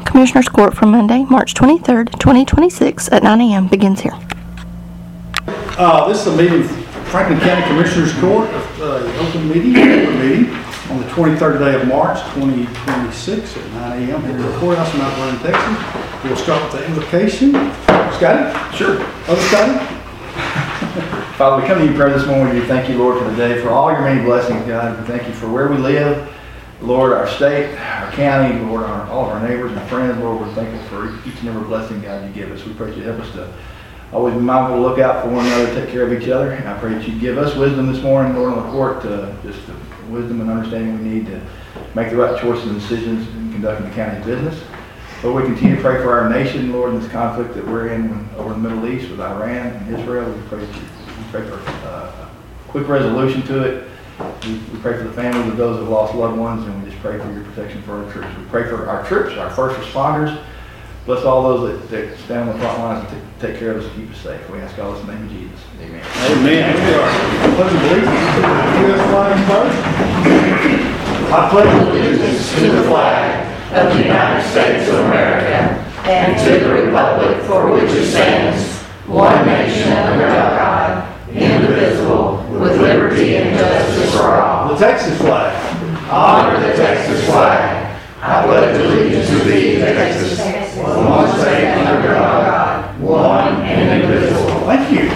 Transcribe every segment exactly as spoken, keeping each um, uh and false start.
Commissioners Court for Monday, March twenty-third, twenty twenty-six at nine a.m. begins here. Uh, this is a meeting of Franklin County Commissioners Court, uh, open meeting, open meeting on the twenty-third day of March, twenty twenty-six at nine a.m. here in the courthouse in Mount Vernon, Texas. We'll start with the invocation. Scotty? Sure. Other Scotty? Father, we come to you in prayer this morning. We thank you, Lord, for the day, for all your many blessings, God. We thank you for where we live, Lord, our state, our county, Lord, our, all of our neighbors and friends. Lord, we're thankful for each and every blessing, God, you give us. We pray that you help us to always be mindful to look out for one another, take care of each other. And I pray that you give us wisdom this morning, Lord, on the court, uh, just the wisdom and understanding we need to make the right choices and decisions in conducting the county's business. Lord, we continue to pray for our nation, Lord, in this conflict that we're in when, over in the Middle East with Iran and Israel. We pray, that you, we pray for uh, a quick resolution to it. We, we pray for the families of those who have lost loved ones, and we just pray for your protection for our troops. We pray for our troops, our first responders. Bless all those that, that stand on the front lines and t- take care of us and keep us safe. We ask all this in the name of Jesus. Amen. Amen. Here we are. Pledge of allegiance. U S flag first. I pledge allegiance to the flag of the United States of America and to the republic for which it stands, one nation under God, indivisible, with liberty and justice for all. The Texas flag. Honor the Texas flag. I pledge allegiance to thee, Texas, one state under God, one and indivisible. Thank you.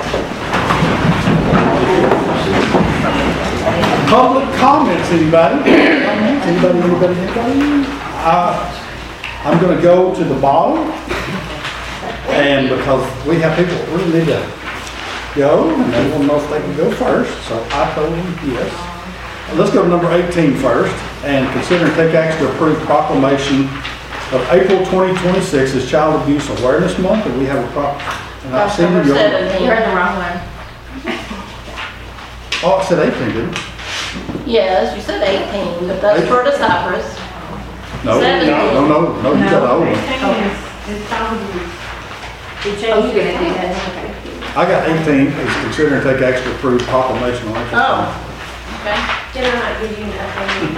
Public comments, anybody? Anybody, anybody, anybody? Uh, I'm going to go to the bottom, and because we have people that really need to go, and they want to know if they can go first, so I told them yes. Let's go to number eighteen first, and consider and take action to approve proclamation of April twenty twenty-six as Child Abuse Awareness Month, and we have a prop. That's number seven. You're in the wrong one. Oh, it said eighteen, didn't it? Yes, you said eighteen, but that's for the Cypress. No, seventeen. no, no, no, you got the old one. It's child abuse. You Oh, changed you're it. gonna do that, okay. I got eighteen, is consider and take action to approve proclamation on April Oh, okay. Did I not give you nothing?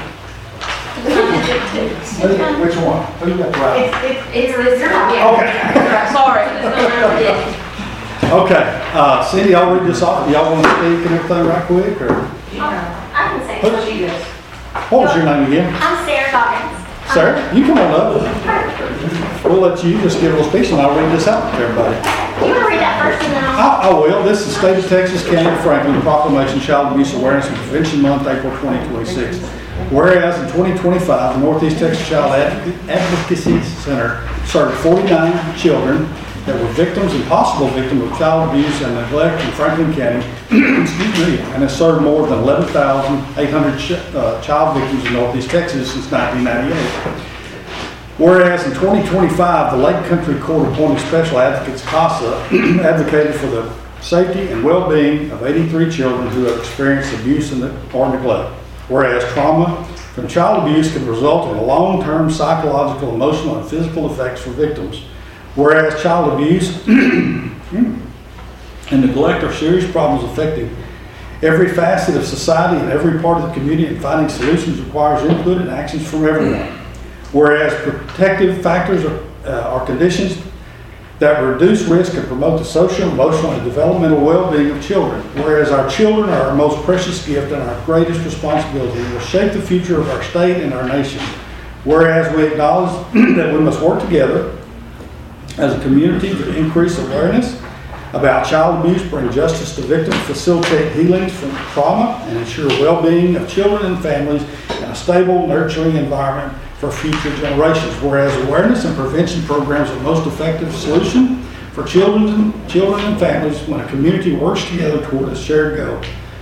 twentieth. Which one? Who got the right? It's, it's, it's this one, yeah. Okay. Sorry, that's not Okay, uh, Cindy, I'll read this off. Y'all want to speak and everything right quick, or? Yeah. I can say What? something. What was your name again? I'm Sarah Goggins. Sarah, you come on up. We'll let you just give a little speech and I'll read this out to everybody. Do you want to read that first and then I'll... I, I will. This is State of Texas, County of Franklin, Proclamation Child Abuse Awareness and Prevention Month, April twenty twenty-six. Whereas in twenty twenty-five, the Northeast Texas Child Advocacy Center served forty-nine children that were victims and possible victims of child abuse and neglect in Franklin County, excuse me, and has served more than eleven thousand eight hundred ch- uh, child victims in Northeast Texas since nineteen ninety-eight. Whereas in twenty twenty-five, the Lake Country Court appointed special advocates, CASA, advocated for the safety and well-being of eighty-three children who have experienced abuse and or neglect. Whereas trauma from child abuse can result in long-term psychological, emotional, and physical effects for victims. Whereas child abuse and neglect are serious problems affecting every facet of society and every part of the community, and finding solutions requires input and actions from everyone. Whereas protective factors are, uh, are conditions that reduce risk and promote the social, emotional, and developmental well-being of children. Whereas our children are our most precious gift and our greatest responsibility and will shape the future of our state and our nation. Whereas we acknowledge that we must work together as a community to increase awareness about child abuse, bring justice to victims, facilitate healings from trauma, and ensure well-being of children and families in a stable, nurturing environment for future generations. Whereas awareness and prevention programs are the most effective solution for children, children and families when a community works together toward a shared goal.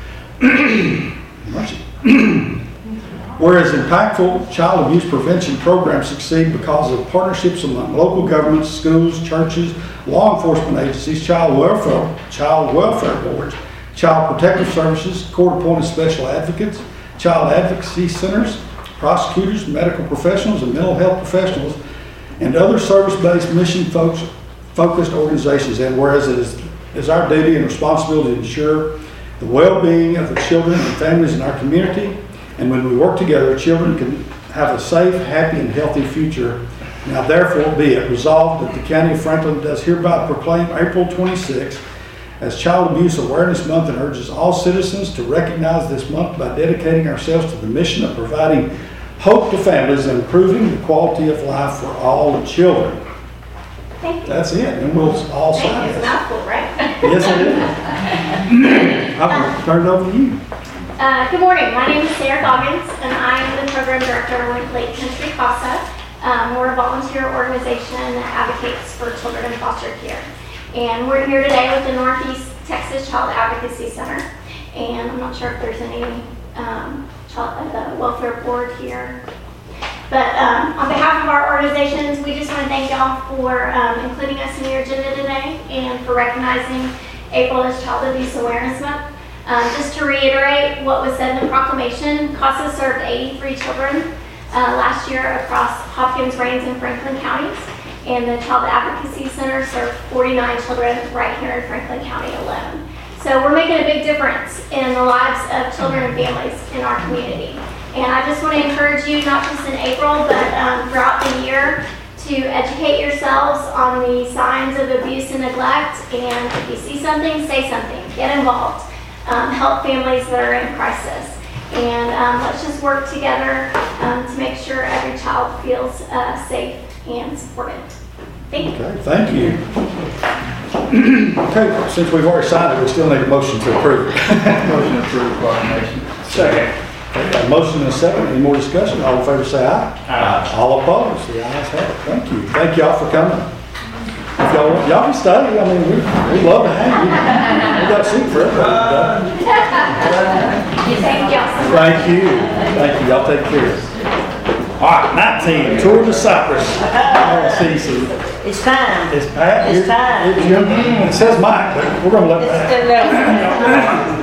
Whereas impactful child abuse prevention programs succeed because of partnerships among local governments, schools, churches, law enforcement agencies, child welfare, child welfare boards, child protective services, court-appointed special advocates, child advocacy centers, prosecutors, medical professionals, and mental health professionals, and other service-based, mission-focused organizations. And whereas it is, is our duty and responsibility to ensure the well-being of the children and families in our community, and when we work together, children can have a safe, happy, and healthy future Now therefore be it resolved that the County of Franklin does hereby proclaim April twenty-sixth as Child Abuse Awareness Month and urges all citizens to recognize this month by dedicating ourselves to the mission of providing hope to families and improving the quality of life for all children. Thank you. That's it, and we'll all Thank sign you. It's a it. mouthful, right? Yes, it is. I'm going to turn it over to you. Uh, good morning. My name is Sarah Goggins, and I am the program director with Lake Country CASA. Um, we're a volunteer organization that advocates for children in foster care. And we're here today with the Northeast Texas Child Advocacy Center. And I'm not sure if there's any um, child, uh, welfare board here. But um, on behalf of our organizations, we just want to thank y'all for um, including us in your agenda today and for recognizing April as Child Abuse Awareness Month. Um, just to reiterate what was said in the proclamation, CASA served eighty-three children uh, last year across Hopkins, Rains, and Franklin counties. And the Child Advocacy Center served forty-nine children right here in Franklin County alone. So we're making a big difference in the lives of children and families in our community. And I just want to encourage you, not just in April, but um, throughout the year, to educate yourselves on the signs of abuse and neglect. And if you see something, say something. Get involved. Um, help families that are in crisis. And um, let's just work together um, to make sure every child feels uh, safe and supported. Thank you. Okay, thank you. Okay, since we've already signed it, we still need a motion to approve it. Motion to approve proclamation. Second. Okay, got a motion and a second. Any more discussion? All in favor say aye. Aye. All opposed? The ayes have it. Thank you. Thank y'all for coming. If y'all want, y'all can stay. I mean, we, we love to have you. We got a seat for everybody. Thank you. Thank you. Thank you. Y'all take care. All right, nineteen, Tour de Cyprus. L C C. It's time. It's Pat. It's time. It's your- It says Mike, but we're gonna let that.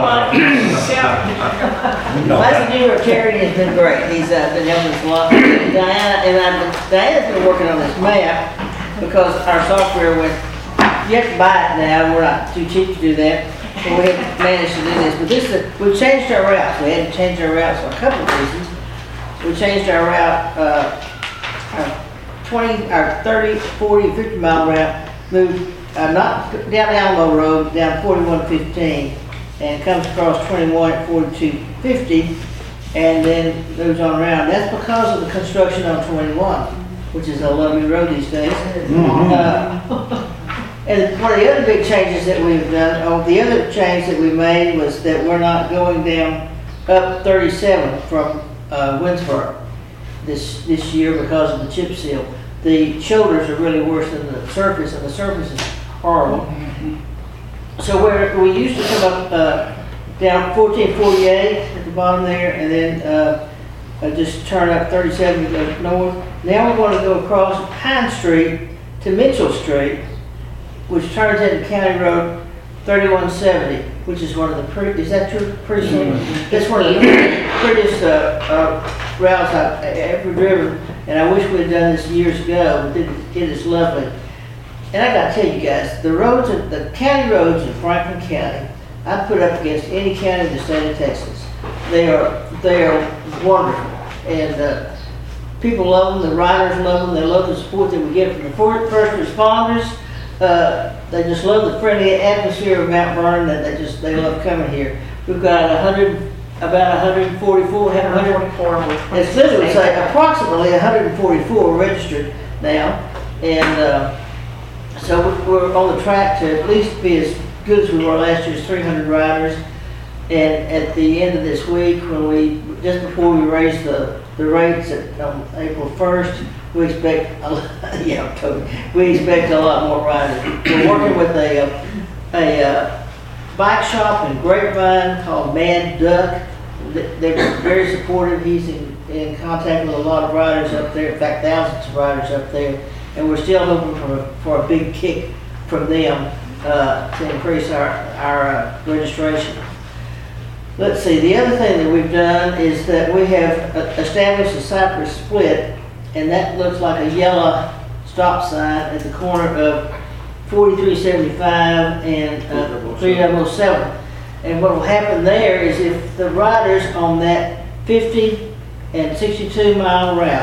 No. Last year, Terry has been great. He's uh, been helping us a lot. Diana and I've been, Diana's been working on this map because our software went, you have to buy it now. We're not too cheap to do that. So we have managed to do this. But this is, we've changed our routes. We had to change our routes for a couple of reasons. We changed our route, uh, our twenty, our thirty, forty, fifty mile route, moved, uh, not down Alamo Road, down forty-one fifteen, and comes across twenty-one at forty-two fifty, and then moves on around. That's because of the construction on twenty-one, which is a lovely road these days. Mhm. Uh, and one of the other big changes that we've done, oh, the other change that we made was that we're not going down up thirty-seven from uh, Winsboro this this year because of the chip seal. The shoulders are really worse than the surface, and the surface is horrible. So where we used to come up uh, down fourteen forty-eight at the bottom there, and then uh, uh, just turn up thirty-seven to go north. Now we want to go across Pine Street to Mitchell Street, which turns into County Road thirty-one seventy, which is one of the pretty, is that true? Pretty soon? That's one of the prettiest uh, uh, routes I've ever driven, and I wish we'd done this years ago, but it, it is lovely. And I gotta tell you guys, the roads, in- the county roads in Franklin County, I put up against any county in the state of Texas. They are, they are wonderful, and uh, people love them, the riders love them, they love the support that we get from the for- first responders. Uh, they just love the friendly atmosphere of Mount Vernon, and they just, they love coming here. We've got a hundred, about one hundred forty-four, have one hundred forty-four. It's literally say approximately one hundred forty-four registered now, and uh, so we're- we're on the track to at least be as good as we were last year's three hundred riders. And at the end of this week, when we, just before we raise the, the rates at um, April first, we expect, a lot- yeah, October, we expect a lot more riders. We're working with a, uh, a uh, bike shop in Grapevine called Mad Duck. They- They're very supportive. He's in, in contact with a lot of riders up there, in fact, thousands of riders up there. And we're still hoping for a, for a big kick from them uh, to increase our, our uh, registration. Let's see, the other thing that we've done is that we have uh, established a Cypress split, and that looks like a yellow stop sign at the corner of forty-three seventy-five and uh, three oh seven. And what will happen there is if the riders on that fifty and sixty-two mile route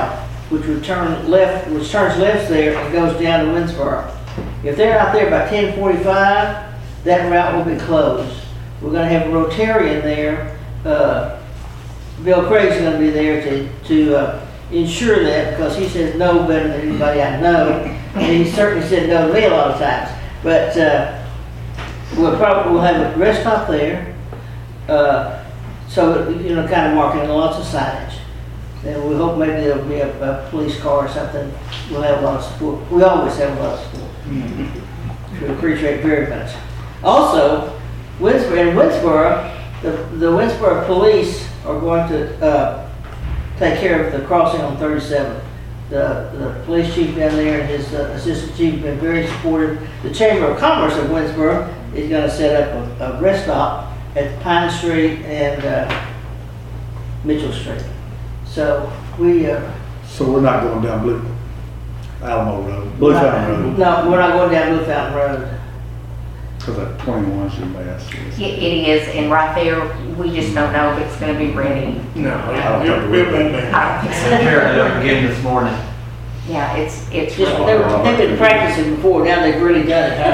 which would turn left, which turns left there and goes down to Winsboro. If they're out there by ten forty-five, that route will be closed. We're gonna have a Rotarian there. Uh, Bill Craig's gonna be there to, to uh, ensure that, because he says no better than anybody I know. And he certainly said no to me a lot of times. But uh, we'll probably, we'll have a rest stop there. Uh, so, you know, kind of marking lots of signage. And we hope maybe there'll be a, a police car or something. We'll have a lot of support. We always have a lot of support. We appreciate very much. Also, Winsboro, in Winsboro, the, the Winsboro police are going to uh, take care of the crossing on thirty-seven. The, the police chief down there and his uh, assistant chief have been very supportive. The Chamber of Commerce of Winsboro is going to set up a, a rest stop at Pine Street and uh, Mitchell Street. So we. Uh, So we're not going down Blue Alamo Road, Blue Fountain Road, No, we're not going down Blue Fountain Road. because that twenty-one is your best. It it is, and right there, we just don't know if it's gonna be ready. No, I don't it, think it we won't will. be. I don't think so. Tearing it up again this morning. Yeah, it's, it's Just, really. they were, they've been practicing before, now they've really done it.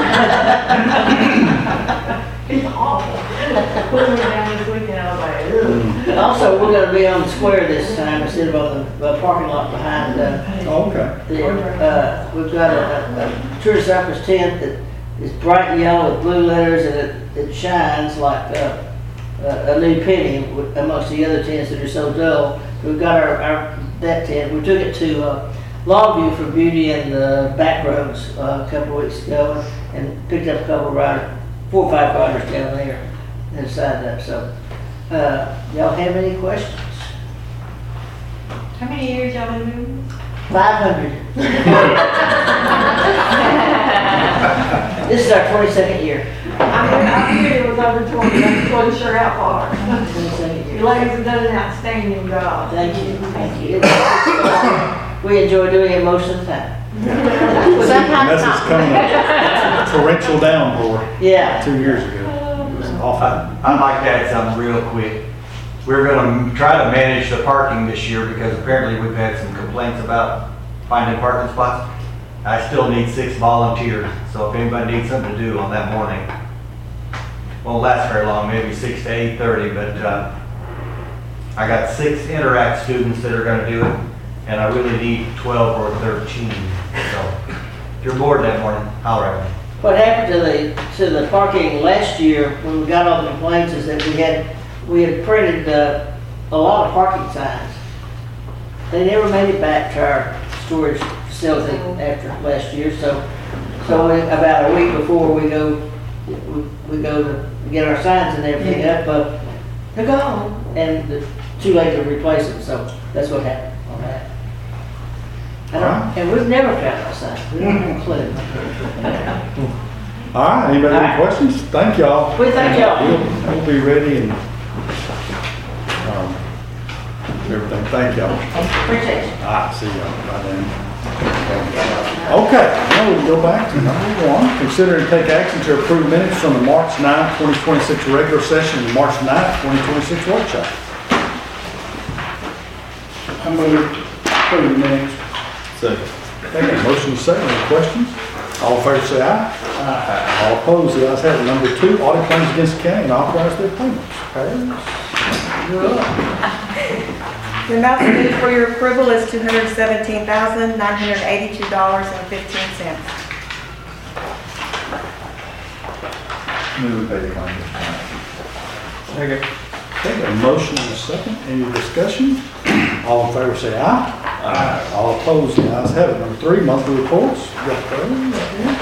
It's awful. Putting it down this weekend, I was like, ugh. Also, we're gonna be on the square this time instead of on the uh, parking lot behind, uh, Oh, okay. the, uh, we've got a, a, a Tour Cypress tent that is bright yellow with blue letters and it, it shines like, uh, a, a new penny amongst the other tents that are so dull. We've got our, our, that tent, we took it to, uh, Longview for Beauty and the Back Roads, uh, a couple of weeks ago and picked up a couple of riders, four or five riders down there and signed up, so. Uh, y'all have any questions? How many years y'all been moving? Five hundred. This is our twenty-second year. I figured it was over twenty, I just wasn't sure how far. twenty-second You year. ladies have done an outstanding job. Thank you, thank you. It's- We enjoy doing it most of the time. Sometimes Unless it's not. coming a torrential downpour Yeah. two years ago. It was awful. I'd like to add something real quick. We're gonna try to manage the parking this year because apparently we've had some complaints about finding parking spots. I still need six volunteers, so if anybody needs something to do on that morning, won't last very long, maybe six to eight thirty, but, uh, I got six Interact students that are gonna do it, and I really need twelve or thirteen, so if you're bored that morning, holler at me. What happened to the, to the parking last year when we got all the complaints is that we had, we had printed, uh, a lot of parking signs. They never made it back to our storage facility after last year, so, so we- about a week before we go, we, we go to get our signs and everything up, uh, they're gone, and it's too late to replace them, so that's what happened on that. I don't, and we've never found our signs, we don't have a clue. All right, anybody have any questions? Thank y'all. We thank y'all. We'll, we'll be ready and, um, everything. Thank y'all. Appreciate you. All right, see y'all. Bye then. Okay, now we can go back to number one. Consider and take action to approve minutes from the March ninth, twenty twenty-six regular session and March ninth, twenty twenty-six workshop. I move approve the minutes. Second. Okay, motion is second. Any questions? All in favor say aye. Aye. All opposed, the ayes have it. Number two, audit claims against the county and authorize their payments. Paris, you're up. The amount submitted for your approval is two hundred seventeen thousand, nine hundred eighty-two dollars and fifteen cents. Move to pay the claims. Okay, a motion and a second. Any discussion? All in favor say aye. Aye. All opposed, the ayes have it. Number three, monthly reports. You got those right here?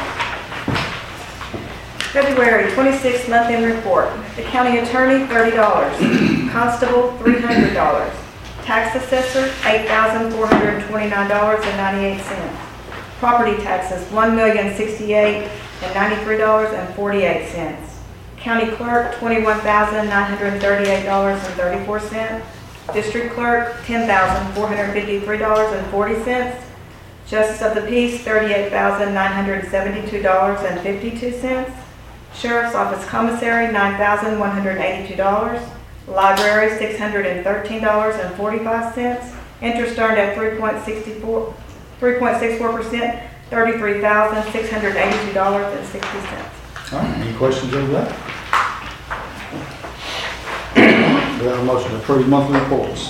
February twenty-sixth month-end report. The county attorney, thirty dollars. Constable, three hundred dollars. Tax assessor, eight thousand four hundred twenty-nine dollars and ninety-eight cents. Property taxes, one million sixty-eight and ninety-three dollars and forty-eight cents. County clerk, twenty-one thousand nine hundred thirty-eight dollars and thirty-four cents. District clerk, ten thousand four hundred fifty-three dollars and forty cents. Justice of the peace, thirty-eight thousand nine hundred seventy-two dollars and fifty-two cents. Sheriff's office commissary, nine thousand one hundred eighty-two dollars. Library, six hundred thirteen dollars and forty-five cents. Interest earned at three point six four, three point six four percent, thirty-three thousand, six hundred eighty-two dollars and sixty cents. All right, any questions over that? Do I have a motion to approve monthly reports?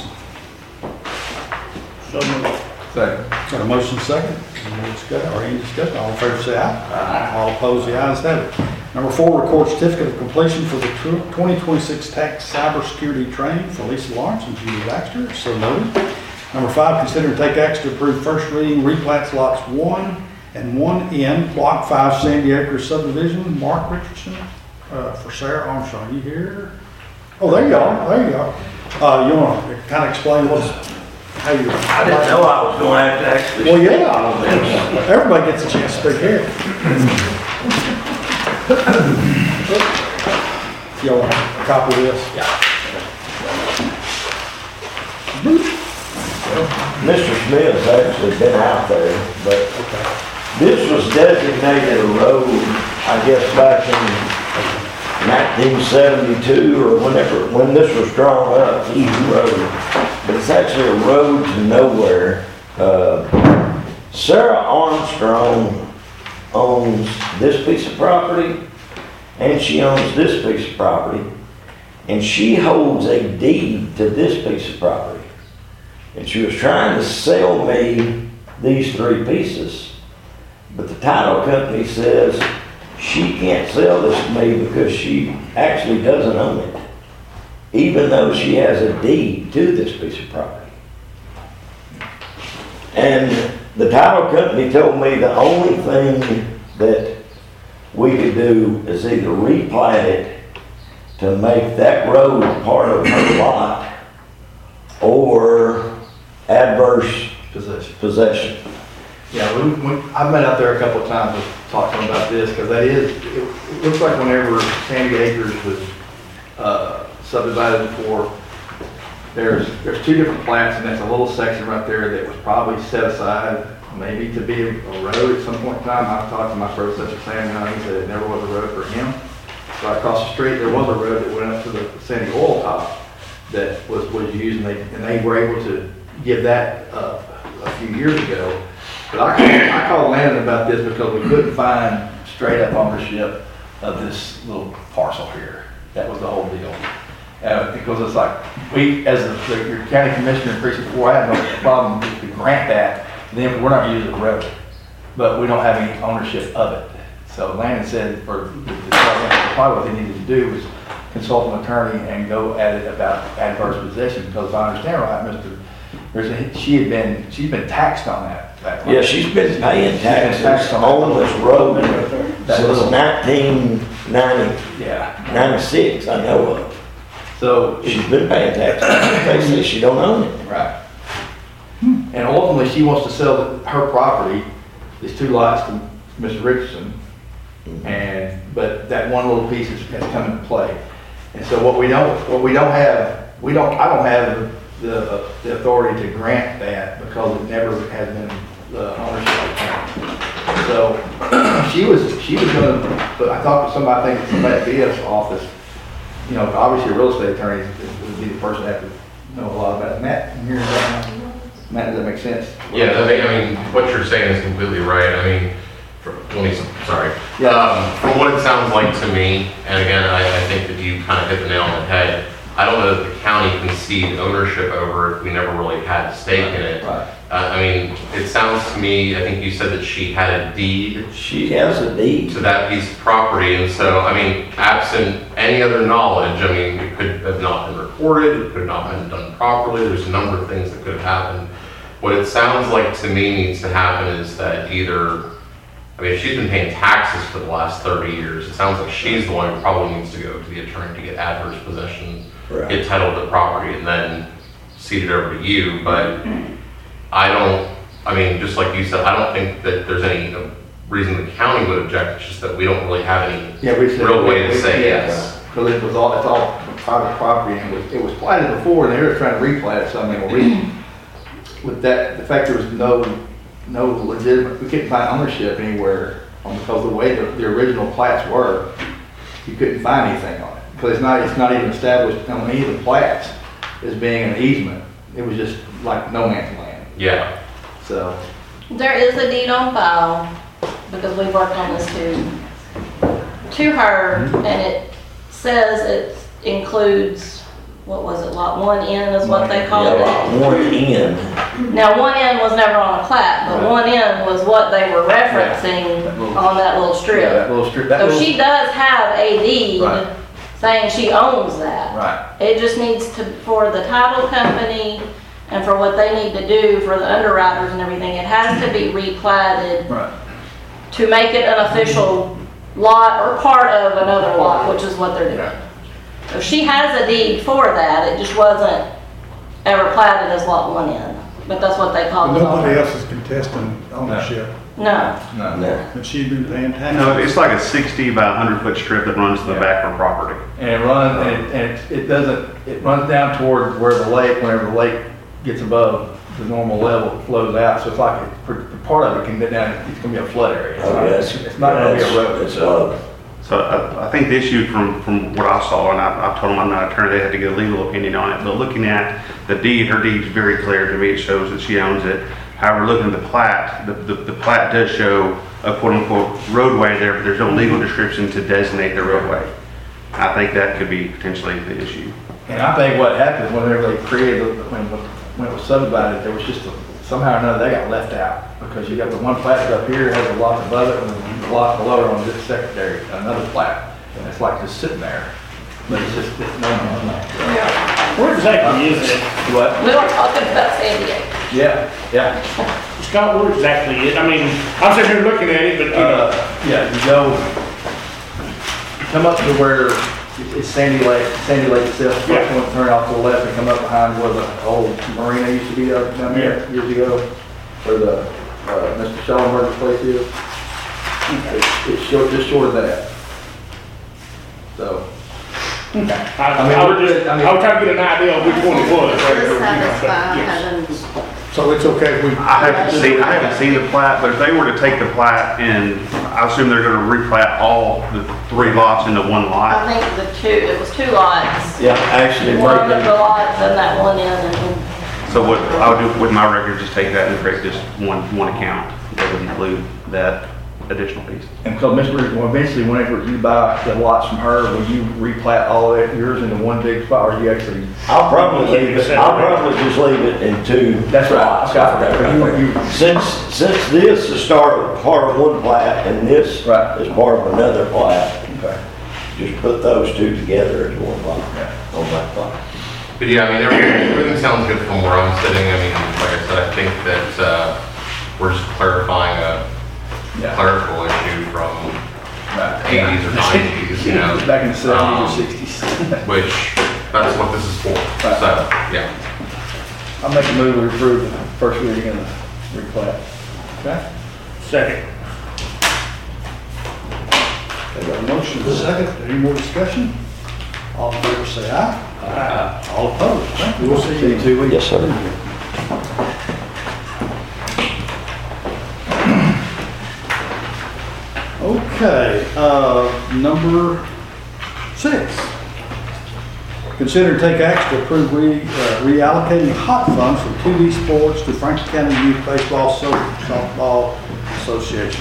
So moved. Second. Got a motion second, any more discussion, or any discussion, all in favor say aye. All opposed, the ayes have it. Number four, record certificate of completion for the twenty twenty-six tax cybersecurity training for Lisa Lawrence and Judy Baxter, so noted. Number five, consider and take action to approve first reading replats lots one and one N, block five, Sandy Acres subdivision, Mark Richardson, uh, for Sarah Armstrong, you here? Oh, there you are, there you are. Uh, you wanna kind of explain what's, how you? I didn't know I was going to have to actually. Well, speak yeah, on this. everybody gets a chance to speak here. Y'all want a copy of this? Yeah. Mister Smith's actually been out there, but this was designated a road, I guess, back in nineteen seventy-two or whenever, when this was drawn up, Eaton Road. But it's actually a road to nowhere. Uh, Sarah Armstrong owns this piece of property, and she owns this piece of property, and she holds a deed to this piece of property. And she was trying to sell me these three pieces, but the title company says she can't sell this to me because she actually doesn't own it, even though she has a deed to this piece of property. And the title company told me the only thing that we could do is either replat it to make that road part of her lot or adverse Possession. possession. Yeah, we, we, I've been out there a couple of times to talk to them about this, because that is, it, it looks like whenever Sandy Acres was, uh, subdivided before, there's, there's two different plats, and that's a little section right there that was probably set aside maybe to be a, a road at some point in time. I've talked to my predecessor, Sam Young, he said it never was a road for him. Right across the street, there was a road that went up to the Sandy Oil Top that was, was used, and they, and they were able to give that up a few years ago. But I called, I called Landon about this because we couldn't find straight up ownership of this little parcel here. That was the whole deal. Uh, because it's like, we, as the, the, your county commissioner in precinct four, I had no problem if we grant that, then we're not using the road, but we don't have any ownership of it. So Landon said, or the, the, probably what they needed to do was consult an attorney and go at it about adverse possession, because if I understand right, Mister There's a, she had been, she's been taxed on that. that Yeah, she's been paying taxes taxed on on this road That since little- nineteen Yeah. ninety-six, I know of. So, She's been paying taxes. They say she don't own it. right. And ultimately, she wants to sell the- her property, these two lots to Mister Richardson. And, but that one little piece has, has come into play. And so what we don't, what we don't have, we don't, I don't have the, uh, the authority to grant that because it never has been the ownership of the county. So she was, she was gonna, but I talked to somebody, I think somebody at B F's office, you know, obviously a real estate attorney would be the person that would know a lot about it. Matt, you hear that? Matt, does that make sense? Yeah, I mean, I mean, what you're saying is completely right. I mean, for, let me, sorry. Yeah. Um, from what it sounds like to me, and again, I, I think that you kind of hit the nail on the head. I don't know that the county conceded ownership over it if we never really had a stake in it. Right. Uh, I mean, it sounds to me, I think you said that she had a deed She has a deed. to that piece of property, and so, I mean, absent any other knowledge, I mean, it could have not been recorded, it could not have been done properly, there's a number of things that could have happened. What it sounds like to me needs to happen is that either, I mean, if she's been paying taxes for the last thirty years, it sounds like she's the one who probably needs to go to the attorney to get adverse possession, Right. get title to the property, and then cede it over to you, but I don't, I mean, just like you said, I don't think that there's any uh, reason the county would object, it's just that we don't really have any Yeah, we said. real way we- to we- say yeah, yes. Because it was all, it's all private property, and it was, it was platted before, and they were trying to replat it, so I mean, well, we, with that, the fact there was no, no legitimate, we couldn't find ownership anywhere, on because the way the, the original plats were, you couldn't find anything on it, because it's not, it's not even established on any of the plats as being an easement. It was just like no man's land. Yeah. So, There is a deed on file, because we worked on this too, to her, and it says it includes, what was it, lot one N is what they Yeah, called lot it? one in. Now, one N was never on a plat, but Right. one N was what they were referencing That little- on that little yeah, strip. that little strip, that So little. she does have a deed Right. saying she owns that. Right, It just needs to, for the title company and for what they need to do for the underwriters and everything, it has to be replatted right. to make it an official lot or part of another lot, which is what they're doing. So she has a deed for that, it just wasn't ever platted as lot one in, but that's what they call But it. nobody else is contesting ownership, No, No. No. and she's been paying taxes. No, it's like a sixty by one hundred foot strip that runs to the Yeah. back of her property. And it runs, and it, and it- it doesn't, it runs down toward where the lake, whenever the lake gets above the normal level, it flows out, so it's like, it- part of it can get down, it's gonna be a flood area. It's Oh, not- yes. It's not gonna be a road. It's low. So I, I think the issue from, from what I saw, and I, I told them I'm not an attorney, they had to get a legal opinion on it, but looking at the deed, her deed's very clear to me, it shows that she owns it. However, looking at the plat, the, the, the plat does show a quote unquote roadway there, but there's no legal description to designate the roadway. I think that could be potentially the issue. And I think what happened whenever they created, when, when it was subdivided, there was just a, somehow or another, they got left out. Because you got the one plat up here, has a lot above it, and the lot below it on this secondary, another plat. And it's like just sitting there. But it's just, it's no man's land. Where exactly is it? What? we were talking about San Diego. Yeah, yeah. Scott, where exactly is it? I mean, I'm sitting here looking at it, but, you know. Uh, yeah, you go, come up to where it's Sandy Lake, Sandy Lake itself, first Yeah. one, turn off to the left and come up behind where the old marina used to be up down there years ago, where the, uh, Mister Schellenberg's place is. It's, it's short, just short of that. So, Okay. I, I mean, I was we're just, good. I mean- I was trying to get an idea of which one it was. right? Just You know, satisfy but, yes. having, So it's okay if we. I haven't seen, I haven't seen the plat, but if they were to take the plat and I assume they're gonna replat all the three lots into one lot. I think the two, it was two lots. Yeah, actually, One of the breaking, lots and that one in, and So what I would do with my record, just take that and create just one, one account that would include that additional piece. and so Mister well, eventually, whenever you buy the lots from her, will you replat all of it, yours into one big spot, or you actually? I'll probably leave it, I'll probably just leave it in two. That's right. lots. Okay, I forgot. You- you- Since, since this is start, part of one plat and this Right. is part of another plat, Okay. just put those two together as one lot on that plat. But yeah, I mean, everything, everything sounds good from where I'm sitting. I mean, like I said, I think that, uh, we're just clarifying a Yeah. clerical issue from Right. eighties or nineties, you know. Back in the seventies um, or sixties. Which, that's what this is for. So, yeah. I'll make a move to approve the first reading of the replat. Okay? Second. Okay, got a motion and a second. Any more discussion? All in favor say aye. Aye. All opposed? Thank you. We'll see you in two weeks. Yes, sir. Okay, uh, number six. Consider and take action to approve re, uh, reallocating hot funds from two D Sports to Franklin County Youth Baseball So- Softball Association.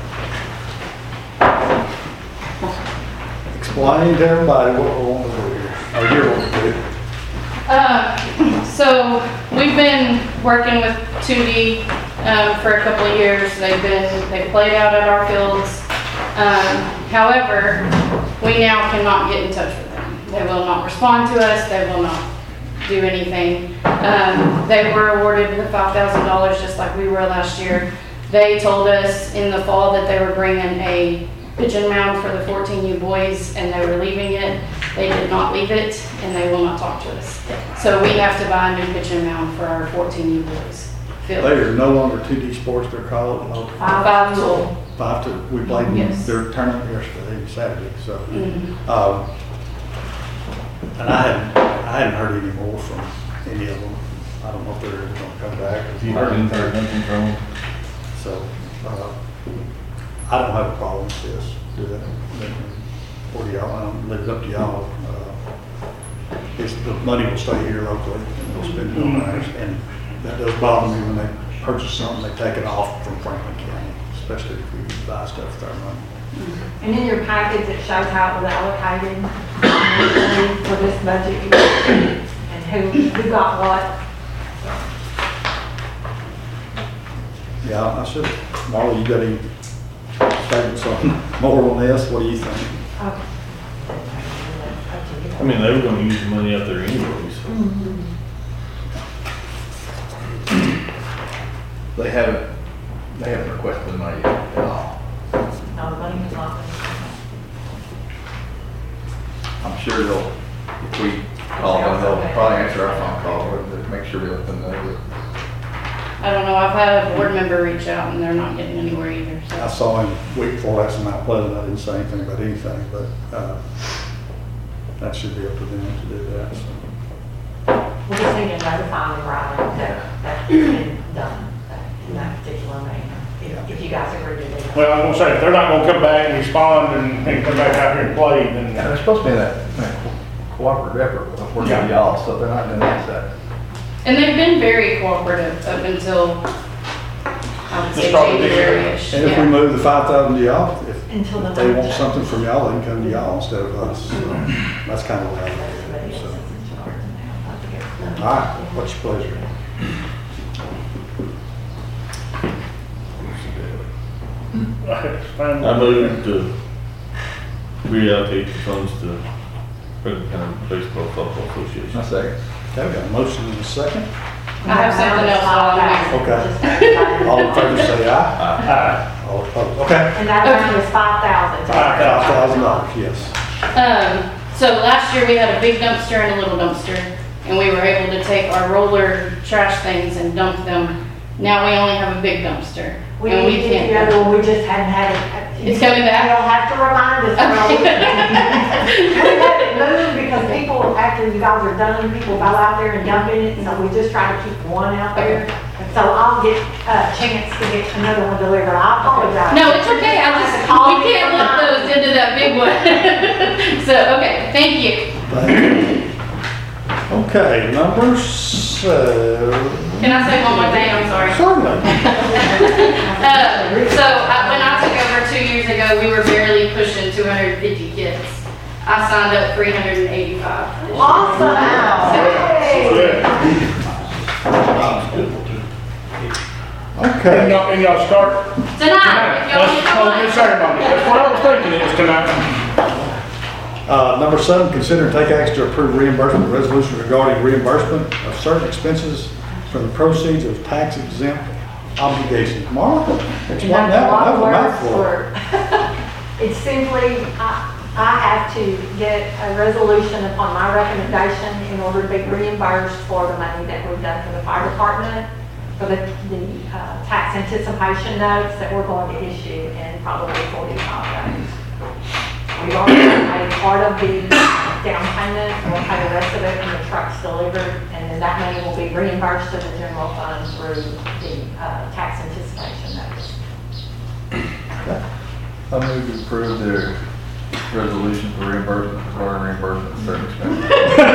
Explain to everybody what we want to do here, or you're going to do. Uh, so we've been working with two D um, for a couple of years. They've been they played out at our fields. Um, however, we now cannot get in touch with them. They will not respond to us. They will not do anything. Um, they were awarded the five thousand dollars just like we were last year. They told us in the fall that they were bringing a pigeon mound for the fourteen U boys and they were leaving it. They did not leave it and they will not talk to us. So we have to buy a new pigeon mound for our fourteen U boys. They are no longer two D Sports, they're called, oh, Five tool. five to, we played Yes. their tournament yesterday, Saturday, so. Mhm. Um, And I hadn't, I hadn't heard any more from any of them. I don't know if they're ever gonna come back. Have you heard anything? from them? So, uh, I don't have a problem with this, do that. What do y'all, I don't, leave it up to y'all. Uh, It's, the money will stay here locally, and we'll spend it on ours, and that does bother me when they purchase something, they take it off from Franklin County, especially if we buy stuff with our money. And in your package, it shows how it was allocated initially for this budget year and who, who got what. Yeah, I should, Marla, you got any statements on more on this? What do you think? I mean, they were gonna use the money out there anyway, so. They haven't, they haven't requested the money at all. No, the money was not. I'm sure they'll, if we call them, they'll probably answer our phone call, or to make sure we let them know that. I don't know, I've had a board member reach out and they're not getting anywhere either, so. I saw him week before last in Mount Pleasant. I didn't say anything about anything, but uh, that should be up to them to do that. So. We just need to notify them right that that's been done in that particular manner, if, if you guys agree to do that. Well, I was gonna say, if they're not gonna come back and respond and, and come back out here and play, then. Yeah, they're supposed to be in that, that cooperative effort with working with y'all, so if they're not doing that. And they've been very cooperative up until, I would say, Just probably January-ish. And if we Yeah. move the five thousand to y'all, if, Until the if they want budget. something from y'all, they can come to y'all instead of us. So that's kind of what I look at it. So. All right, what's your pleasure? I moved to reallocate the funds to Franklin County Baseball Softball Association. I second. Okay, we got a motion and a second. I have something else while I'm here. Okay. All in favor say aye. Aye. All opposed, okay. And that amount is five thousand. Five thousand dollars, yes. Um, so last year we had a big dumpster and a little dumpster, and we were able to take our roller trash things and dump them. Now we only have a big dumpster. We and need to get the other one, we just hadn't had it. It's coming back? You'll have to remind us. Okay. We had it moved because people, after you guys are done, people go out there and dump in it, so we just try to keep one out there. So I'll get a chance to get another one delivered. I apologize. No, it's okay. I just, we can't let those into that big one. So, okay, thank you. Okay, number seven. Can I say one more thing? I'm sorry. Certainly. Uh, so I, when I took over two years ago, we were barely pushing two hundred fifty kids. I signed up three hundred eighty-five. Awesome. Hey. Okay. And y'all, and y'all start? Tonight. If y'all That's, can oh, come good on. ceremony. That's what I was thinking it was tonight. Uh, number seven, consider and take action to approve reimbursement resolution regarding reimbursement of certain expenses from the proceeds of tax exempt obligations. Marla, explain And that that's a one. lot That of was a words mouthful. for- It's simply, I, I have to get a resolution upon my recommendation in order to be reimbursed for the money that we've done for the fire department, for the, the uh, tax anticipation notes that we're going to issue in probably forty-five days. We've already paid part of the down payment, and we'll pay the rest of it when the truck's delivered, and then that money will be reimbursed to the general fund through the uh, tax anticipation notice. I move to approve the resolution for reimbursement, for reimbursement of certain expenses.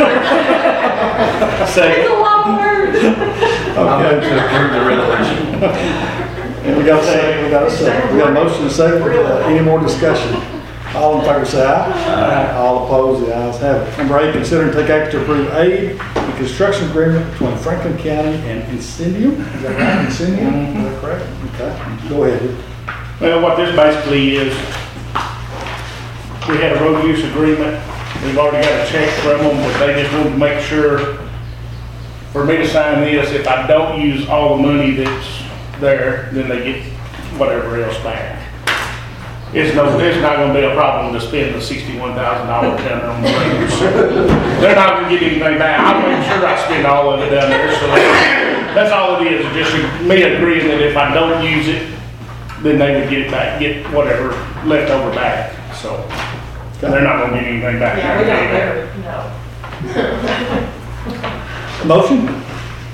It's a lot of words. I move to approve the resolution. And we got a second, we got a second. We got a motion and a second. Uh, Any more discussion? All in favor say aye. Aye. All opposed, the ayes have it. Number eight, consider and take action to approve aid and construction agreement between Franklin County and Incendium. Is that right, Incendium? Is that correct? Okay, go ahead. Well, what this basically is, we had a road use agreement. We've already got a check from them, but they just wanted to make sure for me to sign this, if I don't use all the money that's there, then they get whatever else back. It's no, it's not gonna be a problem to spend the sixty-one thousand dollars down there on the roads. They're not gonna get anything back. I'll make sure I spend all of it down there, so that's all it is, just me agreeing that if I don't use it, then they would get it back, get whatever left over back, so. They're not gonna get anything back. Yeah, we don't ever, no. Motion?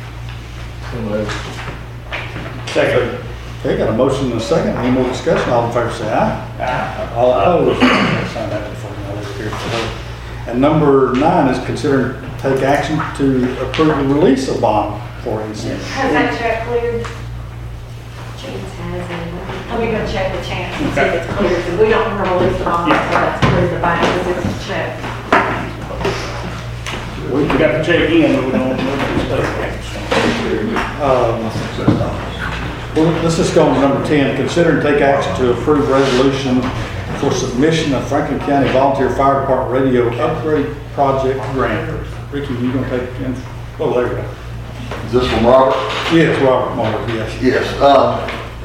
Second. Okay, got a motion and a second. Any more discussion? All in favor say aye. Aye. All opposed? Sign that before we go over here. And number nine is consider and take action to approve the release of bond four eighty-seven. Has that check cleared? Chance has it. Let me go check the chance and see if it's cleared, because we don't want to release it on until that's cleared the bank, because it's a check. We got the check in, but we don't know the stuff. Um, well, let's just go on to number ten. Consider and take action to approve resolution for submission of Franklin County Volunteer Fire Department Radio Upgrade Project Grant. Ricky, you gonna take, in- oh, there you go. Is this from Robert? Yes, Robert Muller, yes. Yes. Um,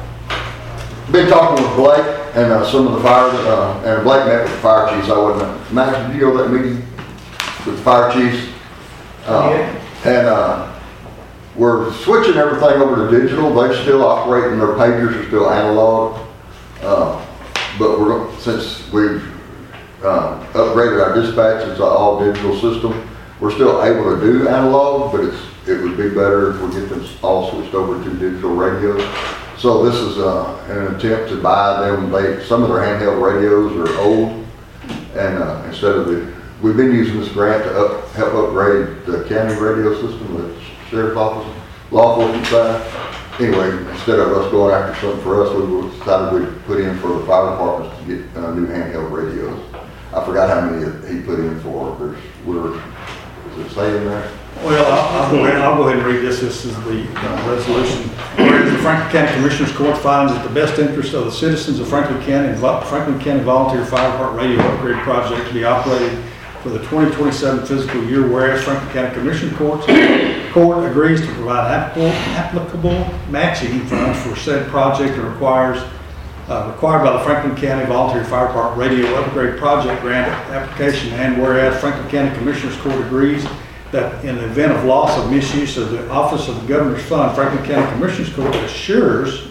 been talking with Blake and uh, some of the fire, uh, and Blake met with the fire chiefs. I wasn't, Max, did you go to that meeting with the fire chiefs? Uh, and uh, we're switching everything over to digital. They're still operating, their pagers are still analog. Uh, but we're going, since we've uh, upgraded our dispatch, it's an all digital system. We're still able to do analog, but it's it would be better if we get this all switched over to digital radios. So this is uh, an attempt to buy them. They some of their handheld radios are old, and uh, instead of the, we've been using this grant to up, help upgrade the county radio system, the sheriff's office, law enforcement side. Anyway, instead of us going after something for us, we decided we'd put in for the fire departments to get uh, new handheld radios. I forgot how many he put in for. There's, we're, is it saying there? Well, I'll, I'll, go ahead, I'll go ahead and read this. This is the uh, resolution. Whereas the Franklin County Commissioners Court finds that the best interest of the citizens of Franklin County and Vo- Franklin County Volunteer Fire Department Radio Upgrade Project to be operated for the twenty twenty-seven fiscal year, whereas Franklin County Commissioner Court, Court agrees to provide applicable, applicable matching funds for said project and requires uh, required by the Franklin County Volunteer Fire Department Radio Upgrade Project Grant application, and whereas Franklin County Commissioners Court agrees that in the event of loss of misuse of the Office of the Governor's Fund, Franklin County Commissioners Court assures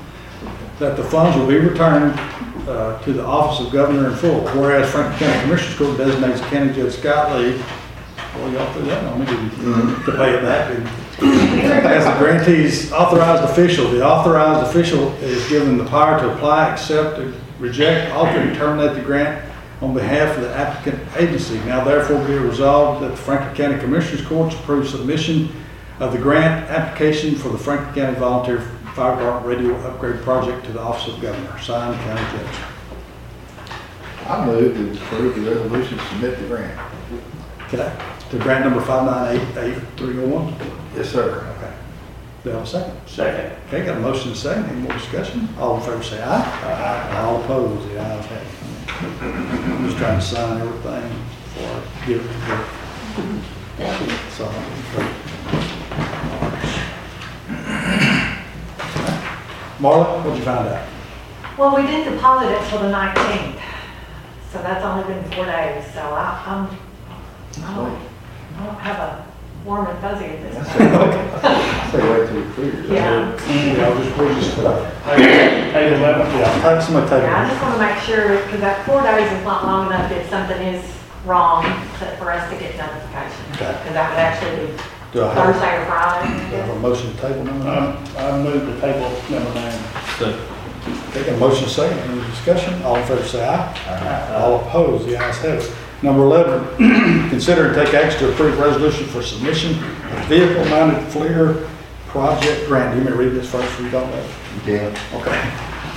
that the funds will be returned uh, to the Office of Governor in full. Whereas Franklin County Commissioners Court designates County Judge Scott Lee, well, y'all threw that on me, didn't you? Mm-hmm. To pay it back. As the grantee's authorized official, the authorized official is given the power to apply, accept, reject, alter, and terminate the grant on behalf of the applicant agency. Now therefore be it resolved that the Franklin County Commissioners Court approve submission of the grant application for the Franklin County Volunteer Fire Department Radio Upgrade Project to the Office of Governor. Signed, County Judge. I move to approve the resolution to submit the grant. Okay. To grant number five nine eight eight three oh one? Yes, sir. Okay. Do I have a second? Second. Okay, got a motion and a second. Any more discussion? All in favor say aye. Aye. All opposed, the ayes have it. I'm just trying to sign everything before I give it to the, so. Marla, what'd you find out? Well, we did deposit it till the nineteenth, so that's only been four days, so I, I'm, I don't, I don't have a warm and fuzzy at this point. Say wait till we clear. Yeah. Yeah, we'll just, we'll just, uh, Hey, eleven, yeah, take somebody take Yeah, I it. just want to make sure, because that four days is not long enough if something is wrong, that for us to get notification. Okay. Because that would actually be Do I have, Thursday or do I Friday. have a motion to table number nine? Um, I moved the table number nine. Okay, got a motion and a second. Any discussion? All in favor say aye. Aye. All opposed, the ayes have it. Number eleven, consider and take action to approve resolution for submission of vehicle-mounted FLIR project grant. Do you want me to read this first or you don't know? You can. Okay.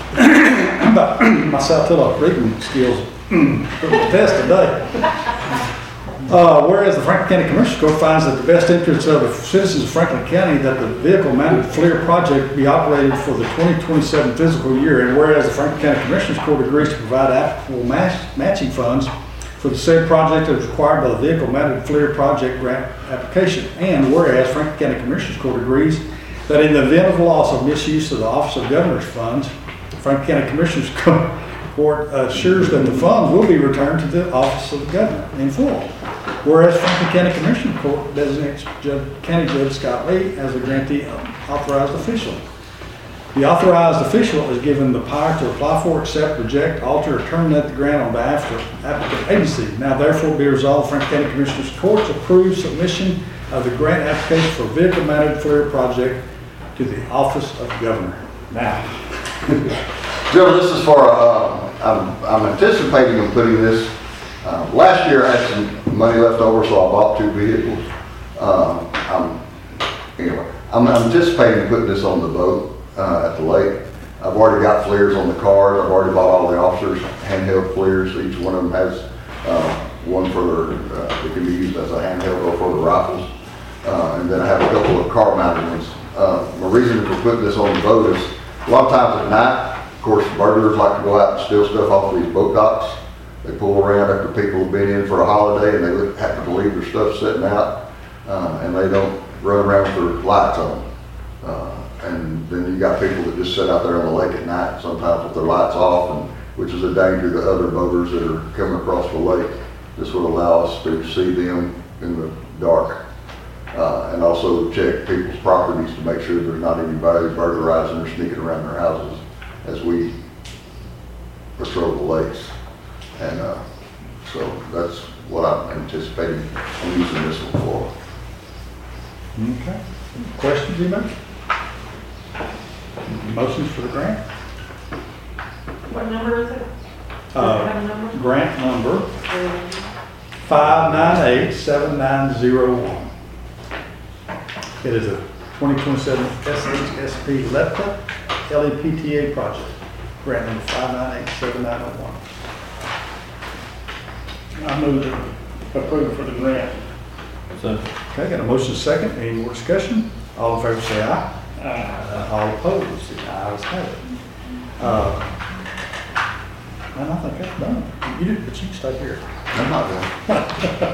I'm about, my South Tilla reading skills put to the test today. Uh, whereas the Franklin County Commissioners Court finds that the best interest of the citizens of Franklin County that the vehicle-mounted FLIR project be operated for the twenty twenty-seven fiscal year, and whereas the Franklin County Commissioners Court agrees to provide applicable match, matching funds for the said project as required by the vehicle-mounted FLIR project grant application, and whereas Franklin County Commissioners Court agrees that in the event of loss of misuse of the Office of Governor's funds, Franklin County Commissioners Court assures that the funds will be returned to the Office of the Governor in full. Whereas Franklin County Commissioner Court designates Judge, County Judge Scott Lee as the grantee authorized official. The authorized official is given the power to apply for, accept, reject, alter, or terminate the grant on behalf of the applicant agency. Now therefore be resolved, Franklin County Commissioners Court approves submission of the grant application for vehicle-mounted FLIR project to the Office of Governor. Now. Gentlemen, this is for, uh, I'm, I'm anticipating of putting this, uh, last year I had some money left over, so I bought two vehicles. Um, I'm, anyway, I'm anticipating putting this on the boat, uh, at the lake. I've already got flares on the cars. I've already bought all the officers handheld flares. Each one of them has, uh, one for their, uh, that can be used as a handheld or for the rifles. Uh, and then I have a couple of car mounted ones. Uh, my reason for putting this on the boat is a lot of times at night, of course, burglars like to go out and steal stuff off of these boat docks. They pull around after people have been in for a holiday and they look- happen to leave their stuff sitting out, uh, and they don't run around with their lights on. Uh, and then you got people that just sit out there on the lake at night, sometimes with their lights off, and which is a danger to other boaters that are coming across the lake. This would allow us to see them in the dark. Uh, and also check people's properties to make sure there's not anybody burglarizing or sneaking around their houses as we patrol the lakes. And uh, so that's what I'm anticipating I'm using this one for. Okay. Questions, anybody? Motions for the grant? What number is it? Uh, Does it have a number? Grant number five nine eight seven nine zero one. It is a twenty twenty-seven S H S P LEPTA L E P T A project. Grant number five nine eight seven nine zero one. I move to approve for the grant. So, Okay, got a motion second. Any more discussion? All in favor say aye. Uh, all opposed, the ayes have it. Uh, and I think that's done. You did, but you can stay here. I'm not done.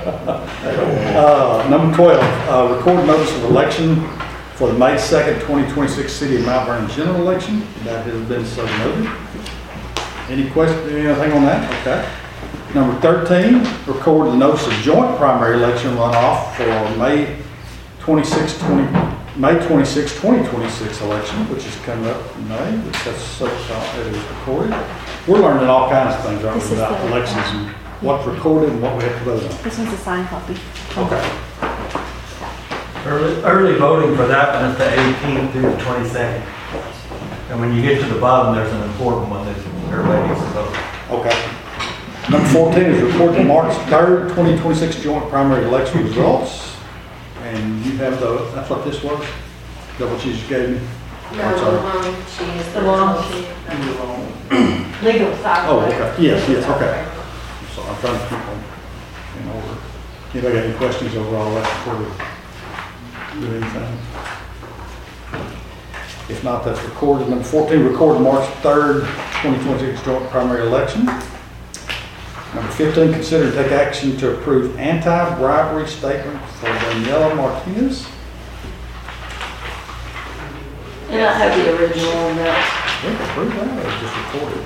Uh, number twelve, uh, record notice of election for the May second, twenty twenty-six City of Mount Vernon general election. That has been so noted. Any question, anything on that? Okay. Number thirteen, record the notice of joint primary election runoff for May twenty-sixth, May twenty-sixth, twenty twenty-six election, which is coming up in May. That's so, it is recorded. We're learning all kinds of things, aren't we, This is about the- elections and what's recorded and what we have to vote on. This one's a signed copy. Okay. Early, early voting for that one is the eighteenth through the twenty-second. And when you get to the bottom, there's an important one that everybody needs to vote. Okay. Number fourteen is report the March third, twenty twenty-six joint primary election results. And you have the, that's what this was? Is that what you just gave me? I'm sorry. She is the long, legal side. Oh, okay. Yes, yes, okay. So I'm trying to keep them in order. Anybody got any questions over all that before we do anything? If not, that's recorded. Number fourteen, record March third, twenty twenty-six joint primary election. Number fifteen, consider and take action to approve anti-bribery statement for Daniela Martinez. And I have the original on that. We approved that or just recorded?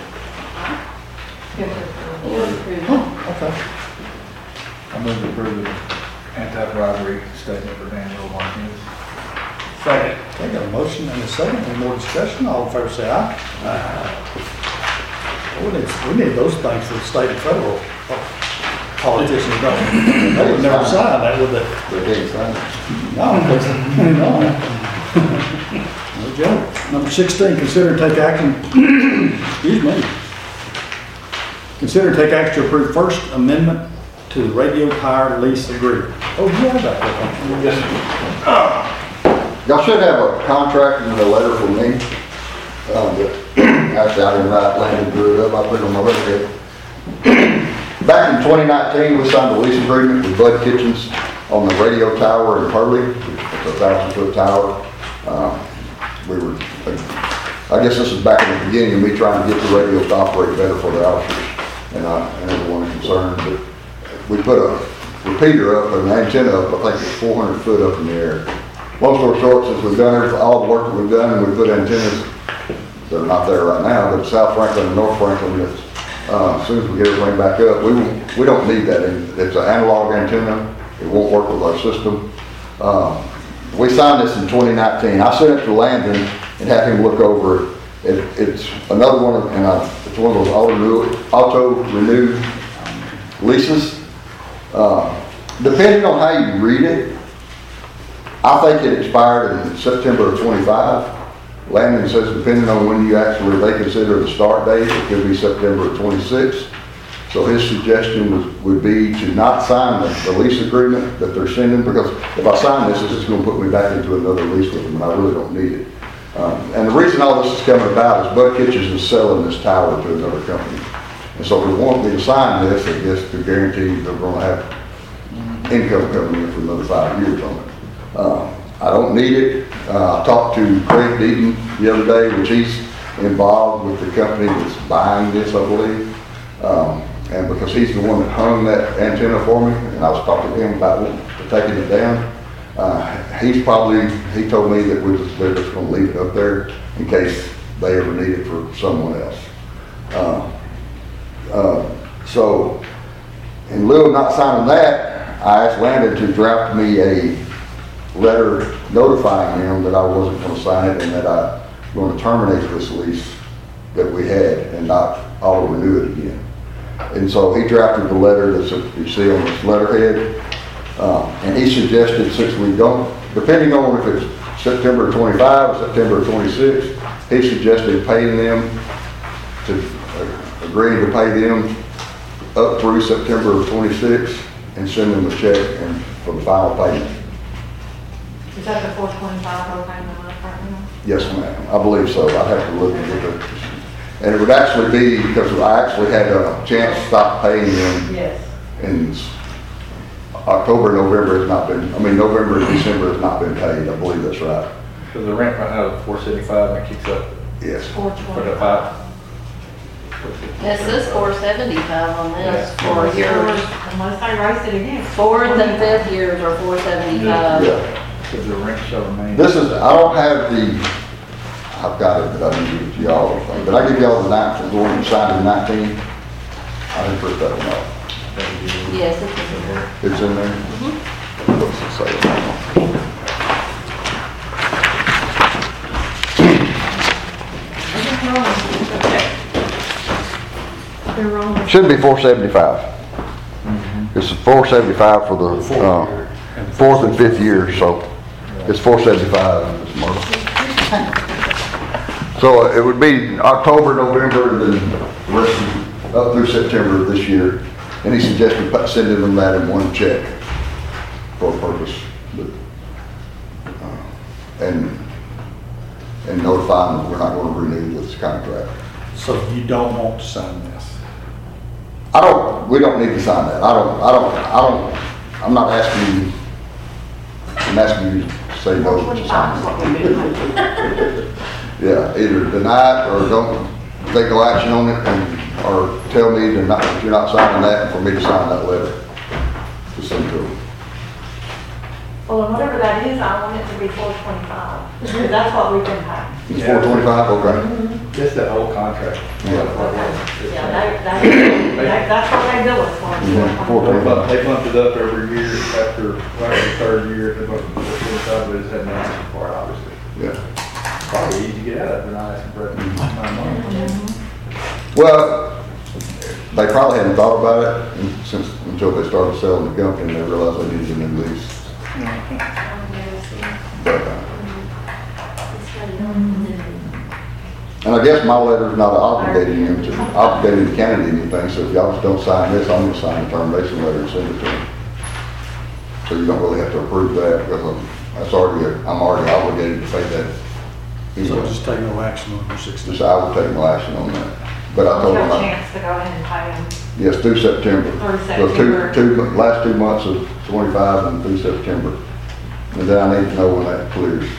You approved it. Oh, okay. I move to approve the anti-bribery statement for Daniel Martinez. Second. Okay, got a motion and a second. Any more discussion? All in favor say aye. Aye. We need, we need those things for the state and federal politicians, don't we? They would never sign that, would they? They can't sign it. No, no. No joke. Number sixteen, consider and take action, excuse me. Consider and take action to approve First Amendment to the radio power lease agreement. Oh, you have that, don't you? Yes. Y'all should have a contract and a letter from me. Um, but actually, I didn't write, Landon drew it up, I put it on my letterhead. Back in twenty nineteen, we signed a lease agreement with Bud Kitchens on the radio tower in Hurley, which is a thousand foot tower. Um, we were, I guess this is back in the beginning of me trying to get the radio to operate better for the officers and, uh, and everyone concerned. But we put a repeater up, an antenna up, I think it's four hundred foot up in the air. Long story short, since we've done every- all the work that we've done, and we put antennas that are not there right now, but South Franklin and North Franklin, it's, uh, as soon as we get everything back up, we won't, we don't need that. It's an analog antenna. It won't work with our system. Um, we signed this in twenty nineteen. I sent it to Landon and had him look over it. it it's another one, of, and I, it's one of those auto, auto renewed leases. Uh, depending on how you read it, I think it expired in September of twenty-five. Landon says depending on when you actually, they consider the start date, it could be September of twenty-six. So his suggestion was, would be to not sign the, the lease agreement that they're sending, because if I sign this, it's just gonna put me back into another lease with them, and I really don't need it. Um, and the reason all this is coming about is Bud Kitchens is selling this tower to another company. And so they want me to sign this, I guess, to guarantee they're gonna have income coming in for another five years on it. Uh, I don't need it. Uh, I talked to Craig Deaton the other day, which he's involved with the company that's buying this, I believe. Um, and because he's the one that hung that antenna for me, and I was talking to him about taking it down, uh, he's probably, he told me that we're just, they're just gonna leave it up there in case they ever need it for someone else. Uh, uh, so, in lieu of not signing that, I asked Landon to draft me a letter notifying him that I wasn't gonna sign it and that I was gonna terminate this lease that we had and not auto renew it again. And so he drafted the letter that's, you see on this letterhead, uh, and he suggested, since we don't, depending on if it's September twenty-five or September twenty-six, he suggested paying them, to uh, agreeing to pay them up through September of twenty-six and send them a check and for the final payment. Is that the four twenty-five or payment on apartment? Yes, ma'am. I believe so. I'd have to look and get it. And it would actually be, because I actually had a chance to stop paying them. Yes. In October, November has not been, I mean, November and December has not been paid. I believe that's right. Because the rent right now is four seventy-five and it kicks up. Yes. four For the five. It says four seventy-five on this for years. Unless they raise it again. Fourth and fifth years are four seventy-five. Yeah. Because the rent shall remain. This is, I don't have the, I've got it, but I didn't give it to y'all. But I give y'all the ninth, the one you signed in nineteen. I didn't print that one out. Yes, it's in there. It's in there? Mhm. What's it say? They're wrong. Should be four seventy-five. It's four seventy-five for the, uh, fourth and fifth year, so it's four seventy-five, Miz Myrtle. So it would be October, November, and then the rest of, up through September of this year. And he suggested pu- sending them that in one check for a purpose. But, uh, and, and notifying them we're not going to renew this contract. So you don't want to sign this? I don't, we don't need to sign that. I don't, I don't, I don't, I'm not asking you, I'm asking you to say no to sign it. Yeah, either deny it or don't take no action on it, and, or tell me to not, that you're not signing that and for me to sign that letter to send to them. Well, and whatever that is, I want it to be four twenty-five, because that's what we've been paying. It's four twenty-five, okay. Just that whole contract. Yeah. Okay. Yeah, they, they, they- that's what they bill us for. Mhm, four They bump, twenty-five. they bumped it up every year after, after the third year, they bumped it up forty-five, but it's had no answer for it, obviously. Yeah. Probably easy to get out of it, they're not asking for it. Well, they probably hadn't thought about it and since, until they started selling the company and they realized they needed a new lease. But, uh, and I guess my letter is not obligating him to, obligating the county to anything, so if y'all just don't sign this, I'm gonna sign the termination letter and send it to him. So you don't really have to approve that, because I'm, that's already, I'm already obligated to pay that. So anyway. just take no action on your sixteen? Just, I will take no action on that. But I told We'll him, have a I- chance to go ahead and pay them. yes, through September. Through So September. two, two, last two months of twenty-five and through September. And then I need to know when that clears.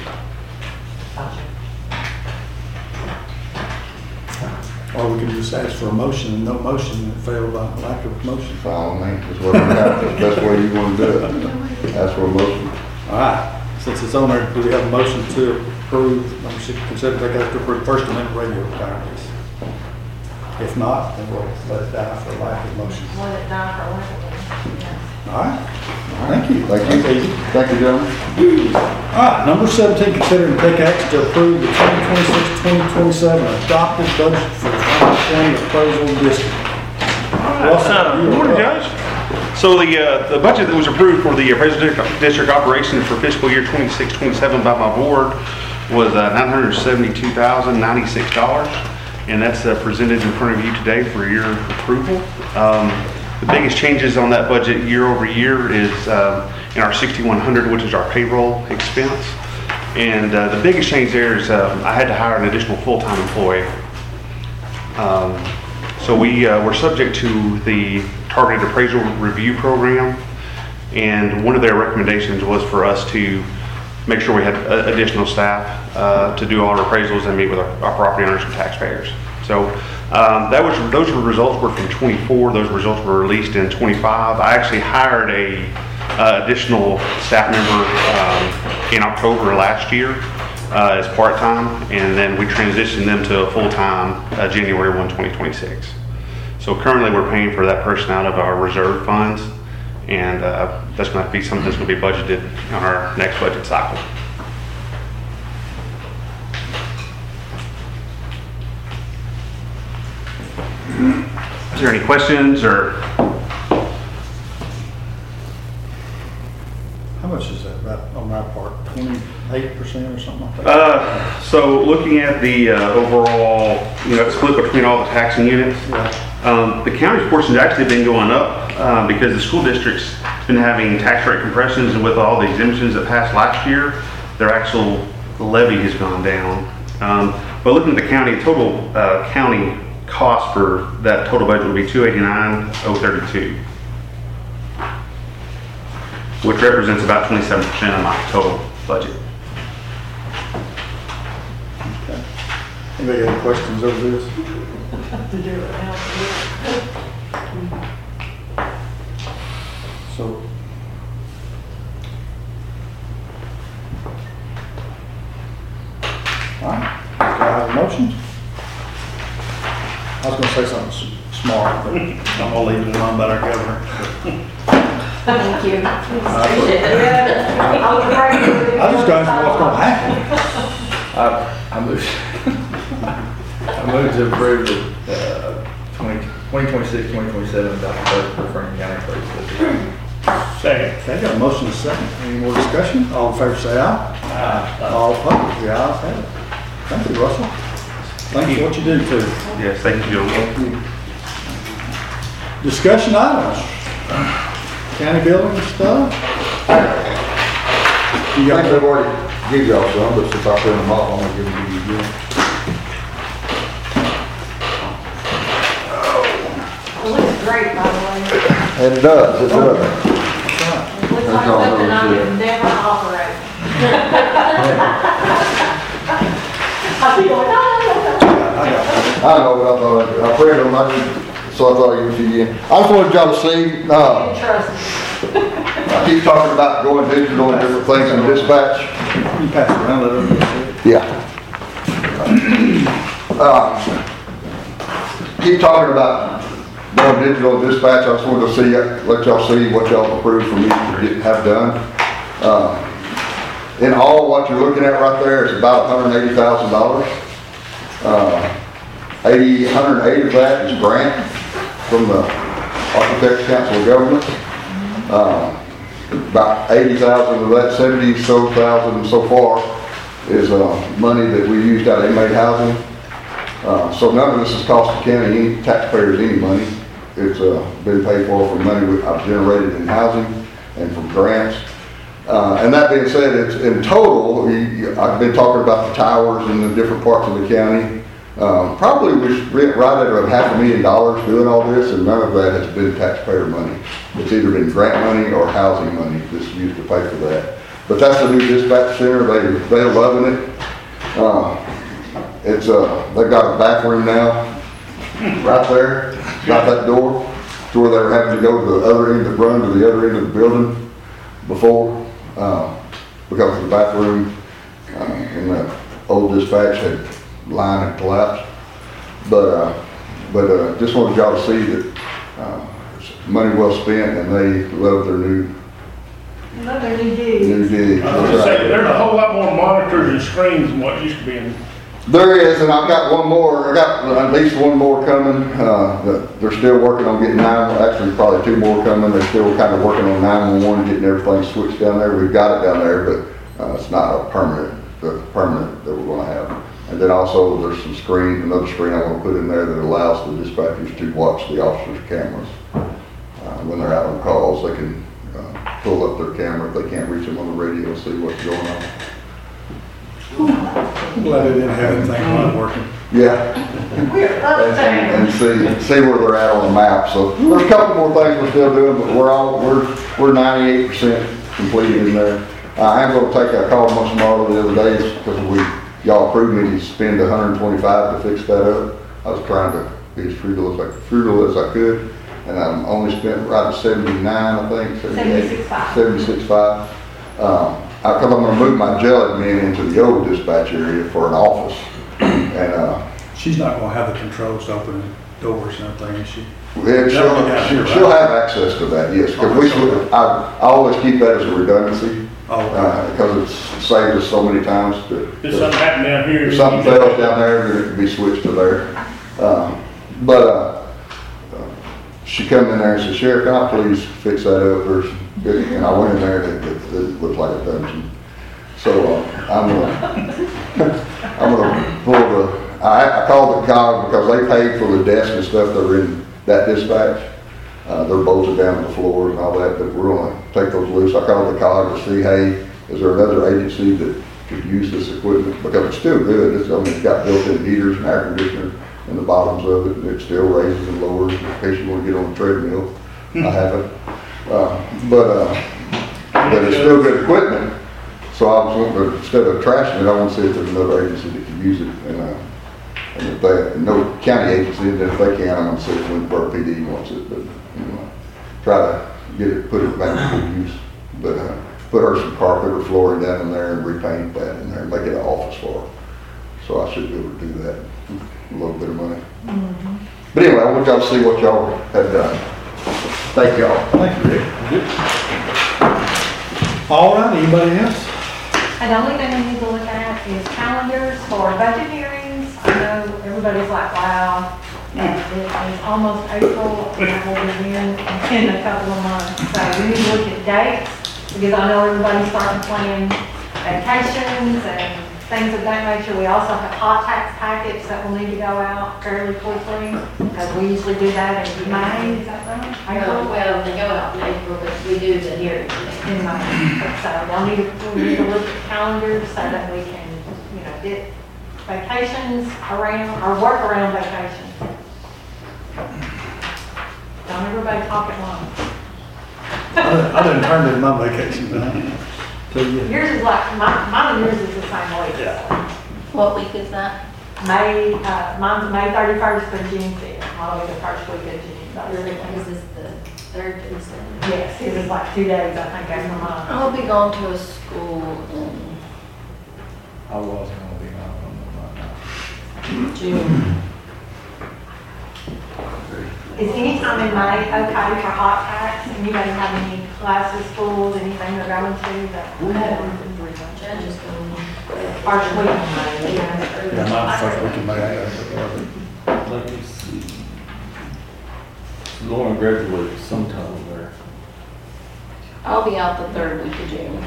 Or we can just ask for a motion and no motion and fail by lack of motion. Fine, man, that's what I'm at, that's the best way you want to do it. Ask for a motion. All right, since it's on there, do we have a motion to approve, number six, consider they have to approve First Amendment radio requirements? If not, then we'll let it die for lack of motion. Let it die for lack of it. Yes. All right, thank you. Thank you. Thank you, gentlemen. All right, number seventeen, consider and take action to approve the twenty twenty-six twenty twenty-seven adopted budget for the Franklin County Appraisal District. Uh, Good morning, Judge. So the, uh, the budget that was approved for the appraisal district, district operation for fiscal year twenty-six twenty-seven by my board was uh, nine hundred seventy-two thousand ninety-six dollars. and that's uh, presented in front of you today for your approval. Um, the biggest changes on that budget year over year is uh, in our sixty-one hundred, which is our payroll expense. And uh, the biggest change there is um, I had to hire an additional full-time employee. Um, so we uh, were subject to the Targeted Appraisal Review Program, and one of their recommendations was for us to make sure we had uh, additional staff uh, to do all our appraisals and meet with our, our property owners and taxpayers. So um, that was those were results were from twenty-four. Those results were released in twenty-five. I actually hired a uh, additional staff member um, in October last year uh, as part-time, and then we transitioned them to a full-time uh, January first, twenty twenty-six. So currently we're paying for that person out of our reserve funds, and uh, that's going to be something that's going to be budgeted on our next budget cycle. Is there any questions or? How much is that, about on my part, twenty-eight percent or something like that? Uh, so looking at the uh, overall, you know, split between all the taxing units, um, the county's portion has actually been going up uh, because the school district's been having tax rate compressions, and with all the exemptions that passed last year, their actual levy has gone down. Um, but looking at the county, total uh, county cost for that total budget would be two eighty-nine oh thirty-two, which represents about twenty-seven percent of my total budget. Okay. Anybody got any questions over this? So, all right, do I have a motion? I was gonna say something s- smart, but I'm gonna leave it alone about our governor. Thank you. Appreciate I was just going to what's gonna happen. I, I moved, I moved to approve the, uh, twenty, twenty twenty-six, twenty twenty-seven adopted budget for Franklin County Clerk's District. Second. Okay, got a motion and a second. Any more discussion? All in favor say aye. Aye. All opposed, the ayes have it. Thank you, Russell. Thank you for what you do too. Yes, thank you, gentlemen. Discussion items. County building stuff. You got I've already give y'all some, but since I put them off, I'm gonna give them to you again. It looks great, by the way. And it does, it does. It looks like something I would never operate. I see going, no, no, no, no. I know, but I thought, I'd- I prayed on my, so I thought I'd give it to you again. I just wanted y'all to see, uh, Trust me. I keep talking about going digital and different things in dispatch. You pass it around, let them. Yeah. Uh, Keep talking about going digital dispatch. I just wanted to see, let y'all see what y'all approved for me to get- have done. Uh, In all, what you're looking at right there is about one hundred eighty thousand dollars. Uh, eighty, one hundred eighty of that is grant from the Architects Council of Governments. Uh, About eighty thousand of that, seventy so thousand so far is uh, money that we used out of inmate housing. Uh, so none of this has cost the county, any taxpayers, any money. It's uh, been paid for from money we- I've generated in housing and from grants. Uh, and that being said, it's in total, we, I've been talking about the towers in the different parts of the county. Um, probably we spent right at a half a million dollars doing all this, and none of that has been taxpayer money. It's either been grant money or housing money that's used to pay for that. But that's the new dispatch center. They, they're loving it. Uh, it's, uh, they've got a bathroom now, right there, got that door, to where they were having to go to the other end, of run to the other end of the building before, uh, because of the bathroom, uh, and the old dispatch had line had collapsed. But, uh, but, uh, just wanted y'all to see that, uh, it's money well spent, and they love their new, Love their new dig. new dig. I was gonna say, there's a whole lot more monitors and screens than what used to be in. There is, and I've got one more, I got at least one more coming, uh, that they're still working on getting nine, actually probably two more coming. They're still kind of working on nine one one, getting everything switched down there. We've got it down there, but, uh, it's not a permanent, the permanent that we're gonna have. And then also there's some screen, another screen I'm gonna put in there that allows the dispatchers to watch the officers' cameras. Uh, when they're out on calls, they can, uh, pull up their camera if they can't reach them on the radio and see what's going on. I'm glad they didn't have anything not working. Yeah. And, and see, see where they're at on the map. So there's a couple more things we're still doing, but we're all, we're, we're ninety-eight percent completed in there. Uh, I am gonna take, I called Muncie Marlowe the other day because we, y'all approved me to spend one hundred twenty-five to fix that up. I was trying to be as frugal as I, frugal as I could, and I'm only spent right at seventy-nine, I think, seventy-eight, seventy-six five. Um, I, cause I'm gonna move my jelly bean into the old dispatch area for an office. And, uh. She's not gonna have the controls to open doors and everything, is she? Yeah, she'll, she'll, she'll have access to that, yes. Cause we, I, I always keep that as a redundancy. Oh, okay. Uh, because it's saved us so many times to. If something happened down here. If something fails down there, then it can be switched to there. Um, but, uh, uh, she come in there and said, Sheriff, can I please fix that up? There's, and I went in there and it, it, it looked like a dungeon. So, uh, I'm gonna, I'm gonna pull the, I, I called the C O G because they paid for the desk and stuff that are in that dispatch. Uh, they're bolted down to the floors and all that, but we're gonna take those loose. I called the C O G to see, hey, is there another agency that could use this equipment? Because it's still good. It's, I mean, it's got built-in heaters and air conditioner in the bottoms of it, and it still raises and lowers in case you wanna get on the treadmill. I haven't. Uh, but, uh, but it's still good equipment. So I was wanting to, instead of trashing it, I want to see if there's another agency that can use it. And, uh, and if they, no county agency, and if they can, I'm going to see if Winsburg P D wants it. But, you know, try to get it, put it back to good use. But, uh, put her some carpet or flooring down in there and repaint that in there and make it an office for her. So I should be able to do that. A little bit of money. Mm-hmm. But anyway, I want y'all to see what y'all have done. Thank y'all. Thank you, Rick. Good. All right, anybody else? And the only thing we need to look at is calendars for budget hearings. I know everybody's like, wow, it is almost April, and that will begin in a couple of months. So we need to look at dates, because I know everybody's starting to plan vacations and things of that nature. We also have hot tax packets that will need to go out fairly quickly, because we usually do that in May, is that right? April? Well, they go out in April, but we do the hearing In May. So y'all need to, we need to look at calendars so that we can, you know, get vacations around, or work around vacations. Don't everybody talk at once. I done- I done turned in my vacation now. Tell you. Yours is like, mine, mine and yours is the same week. What week is that? May, uh, mine's May thirty-first through June fifth, I'll be the first week of June. Is this the third Tuesday? Yes, it is like two days, I think, after mine. I'll be going to a school in I was gonna be on, on, June. Is any time in May okay for hot tax? Anybody have any classes, schools, anything they're going to that? Judges going. First week in May, Yeah, yeah. my first week in May, I got it. Let me see. Lauren graduated sometime there. I'll be out the third week of June.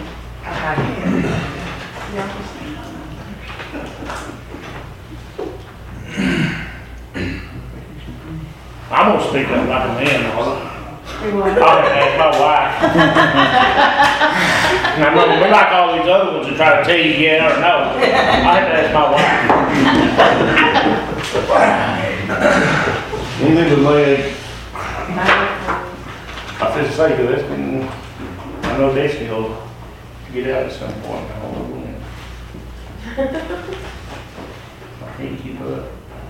I'm gonna speak up like a man, Marla. Who was? I'll have to ask my wife. And I'm gonna be like all these other ones and try to tell you yeah or no. I have to ask my wife. Anything but lead. I feel say, cause that's been, I know Destiny will get out at some point. I don't know when. I can't keep up.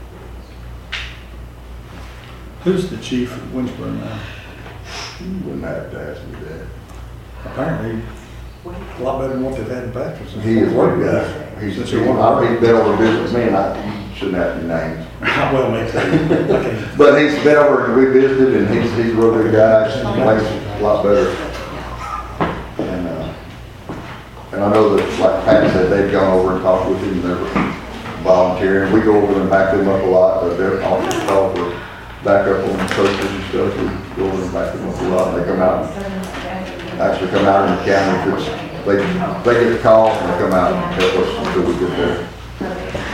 Who's the chief at Winsburg now? You wouldn't have to ask me that. Apparently, a lot better than what they've had in the past. He is one guy. He's, he's, I've been over business, me and I shouldn't have any names. Well, makes sense. Okay. But he's been over and we visited and he's, he's a real good guy. He makes it a lot better. And, uh, and I know that, like Pat said, they've gone over and talked with him and they're volunteering. We go over and back them up a lot, but they're on the call for backup on coaches and stuff. We go over and back them up a lot. They come out, and actually come out in the county if it's, they, they get the call and they come out and help us until we get there.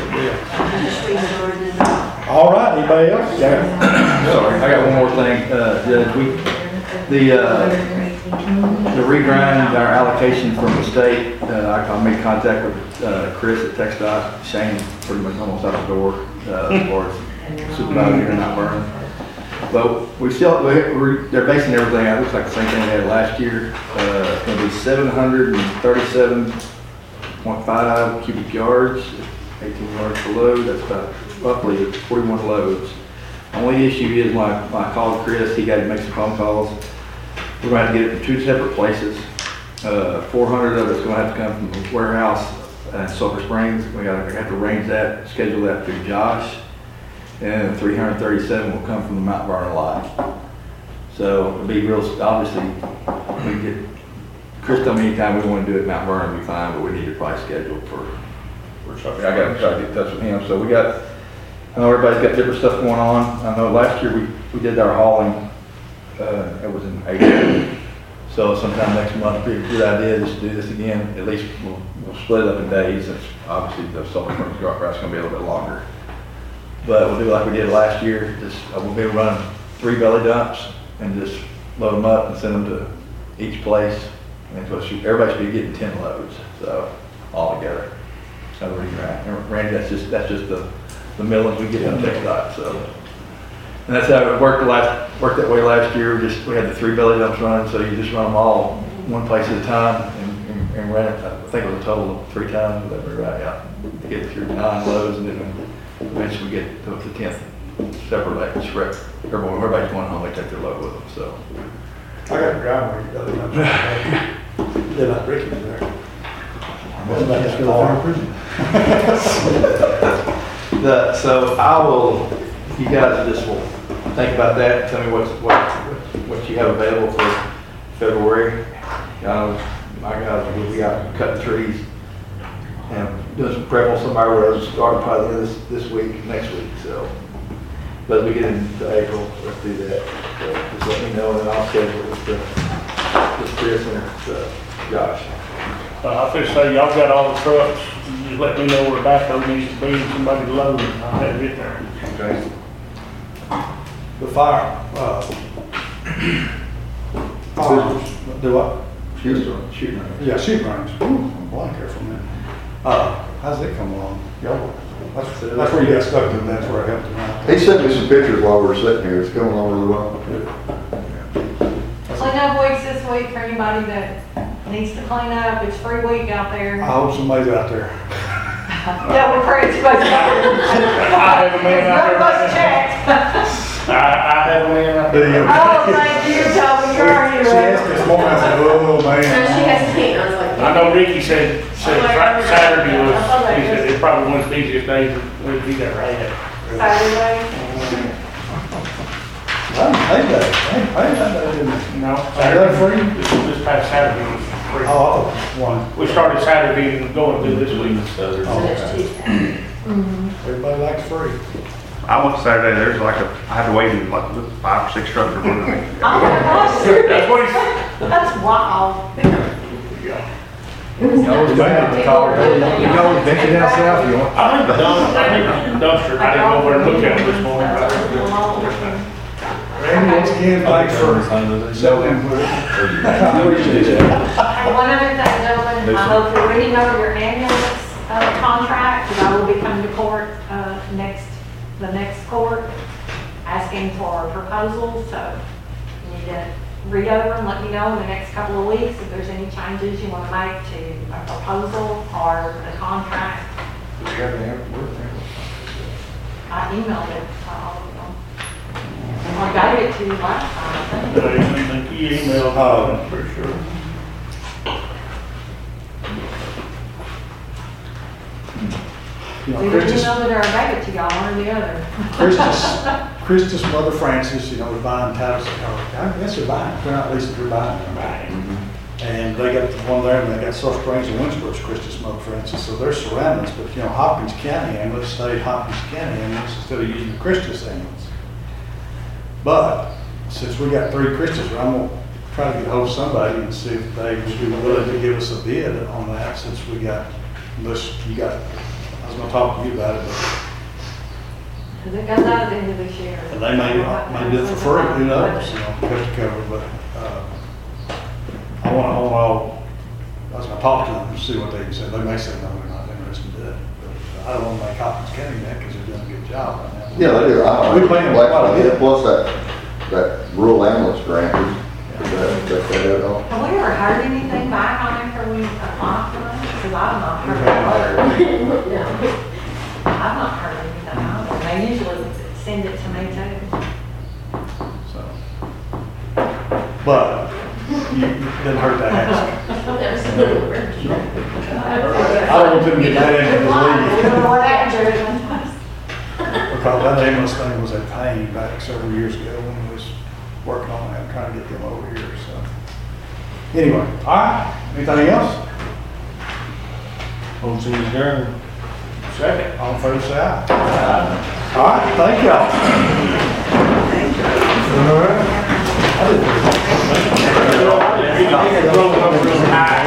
All right, anybody else? Sorry, I got one more thing, uh, Judge, we, the, uh, the regrind, our allocation from the state, uh, I I made contact with, uh, Chris at TxDOT, Shane pretty much almost out the door, uh, as far as supervisor here in Mount Vernon. But we still, we- we're, they're basing everything out, it looks like the same thing they had last year, uh, it's gonna be seven hundred thirty-seven point five cubic yards, eighteen yards per load, that's about roughly forty-one loads. Only issue is when I, when I called Chris, he got to make some phone calls. We're going to have to get it from two separate places. Uh, four hundred of it's going to have to come from the warehouse in Sulphur Springs. We got to have to arrange that, schedule that through Josh. And three hundred thirty-seven will come from the Mount Vernon lot. So it'll be real, obviously, we get, Chris told me anytime we want to do it, Mount Vernon will be fine, but we need to probably schedule for, for something. I got to try to get in touch with him. So we got, I know everybody's got different stuff going on. I know last year we, we did our hauling, uh, it was in April. So sometime next month, it'd be a good idea just to do this again. At least we'll, we'll split it up in days. It's obviously the Sulphur Springs route route's gonna be a little bit longer. But we'll do like we did last year. Just, uh, we'll be running three belly dumps and just load them up and send them to each place. And so should- everybody should be getting ten loads, so all together. So Randy, that's just, that's just the, the millings we get on TxDOT, so. And that's how it worked the last, worked that way last year. We just, we had the three belly dumps running, so you just run them all one place at a time and, and, and ran it, I think it was a total of three times, would that be right? Yeah. To get through nine loads and then eventually we get to the tenth separate, like, spread. Everyone, everybody's going home, they take their load with them, so. I got a driveway, the other one. They're not breaking in there. What about this little farm prison? The, so I will, you guys just will think about that, and tell me what's, what, what you have available for February. Uh, my guys, we got cutting trees and doing some prep on some of our roads, starting probably the end of this, this week, next week, so. But as we get into April, let's do that. So just let me know and then I'll schedule it with, uh, with Chris and, uh, Josh. Uh, I was say, y'all got all the trucks, just let me know where the backhoe needs to be, and somebody to load it, I'll have it there. Okay. The fire, uh, firearms, do what? Shooting range. Shooting range. Yeah, shooting range. Ooh, I'm blank here for a minute. Uh, how's it come along? Y'all, that's, that's where you got stuck to, that's where I helped him out. He sent me some pictures while we were sitting here. It's coming along really well. Clean up weeks this week for anybody that needs to clean up. It's free week out there. I hope somebody's out there. Yeah, we're pretty much. I have a man out there. None of us checked. I, I have a man out there. Oh, thank you, Toby, you're already She asked ready. this morning, I said, oh, man. I know Ricky said, said Fri- Saturday was, he said it's probably one of the easiest days we'd be there right at. Saturday. I didn't pay that, I didn't pay that, I didn't. No, that Saturday, free? this, this past Saturday was free. Oh, one. We started Saturday and going through this week. Oh, okay. Everybody likes free. I went Saturday, there's like a, I had to wait in like five or six trucks for one of them. Oh my gosh. That's what he, That's wild. You know, it's bad to call it. You know, venture down south, you want. I think the dumpster, I think the dumpster, I didn't go over and look at it this morning. Randy, once again, thanks for selling input. I appreciate that. And one other thing, gentlemen, I hope you're reading over your ambulance uh, contract, because I will be coming to court uh, next, the next court, asking for proposals, so you need to read over and let me know in the next couple of weeks if there's any changes you want to make to a proposal or the contract. I emailed it to all of them. I got it to you last time, I think. But I think he emailed, uh, for sure. You know, Either Christus, emailed it or I gave it to y'all, one or the other. Christus, Christus Mother Francis, you know, was buying titles, or I guess they're buying, they're not leasing, they're buying them. And they got the one there, and they got Sulphur Springs and Winsboro's Christus Mother Francis, so they're surrounding us, but you know, Hopkins County ambulance stayed Hopkins County ambulance instead of using the Christus ambulance. But, since we got three Christus, I'm gonna try to get hold of somebody and see if they would be willing to give us a bid on that, since we got, unless you got, I was gonna talk to you about it, but, Cause it goes out at the end of this year. and they may, may do it for free, who knows, you know, cut to cover, but, uh, I want, I want all, I was gonna talk to them and see what they said. They may say, no, they're not interested in it, but I don't wanna make Hopkins County mad, cause they're doing a good job right now. Yeah, they do. I We pay them like, quite a bit. plus that, that rural ambulance grant, is that, that, that, all. Have we ever heard anything back on it for we apply for it? Cause I've not heard that. Yeah. I've not heard anything on it. They usually send it to me too. So, but you, it doesn't hurt to ask. I don't want them to get mad at me to leave. Because that ambulance thing was a pain back several years ago when we was working on that, trying to get them over here, so. Anyway, all right, anything else? Motion adjourned. Second, all in favor, say aye. Aye. All right, thank y'all. All right. I didn't-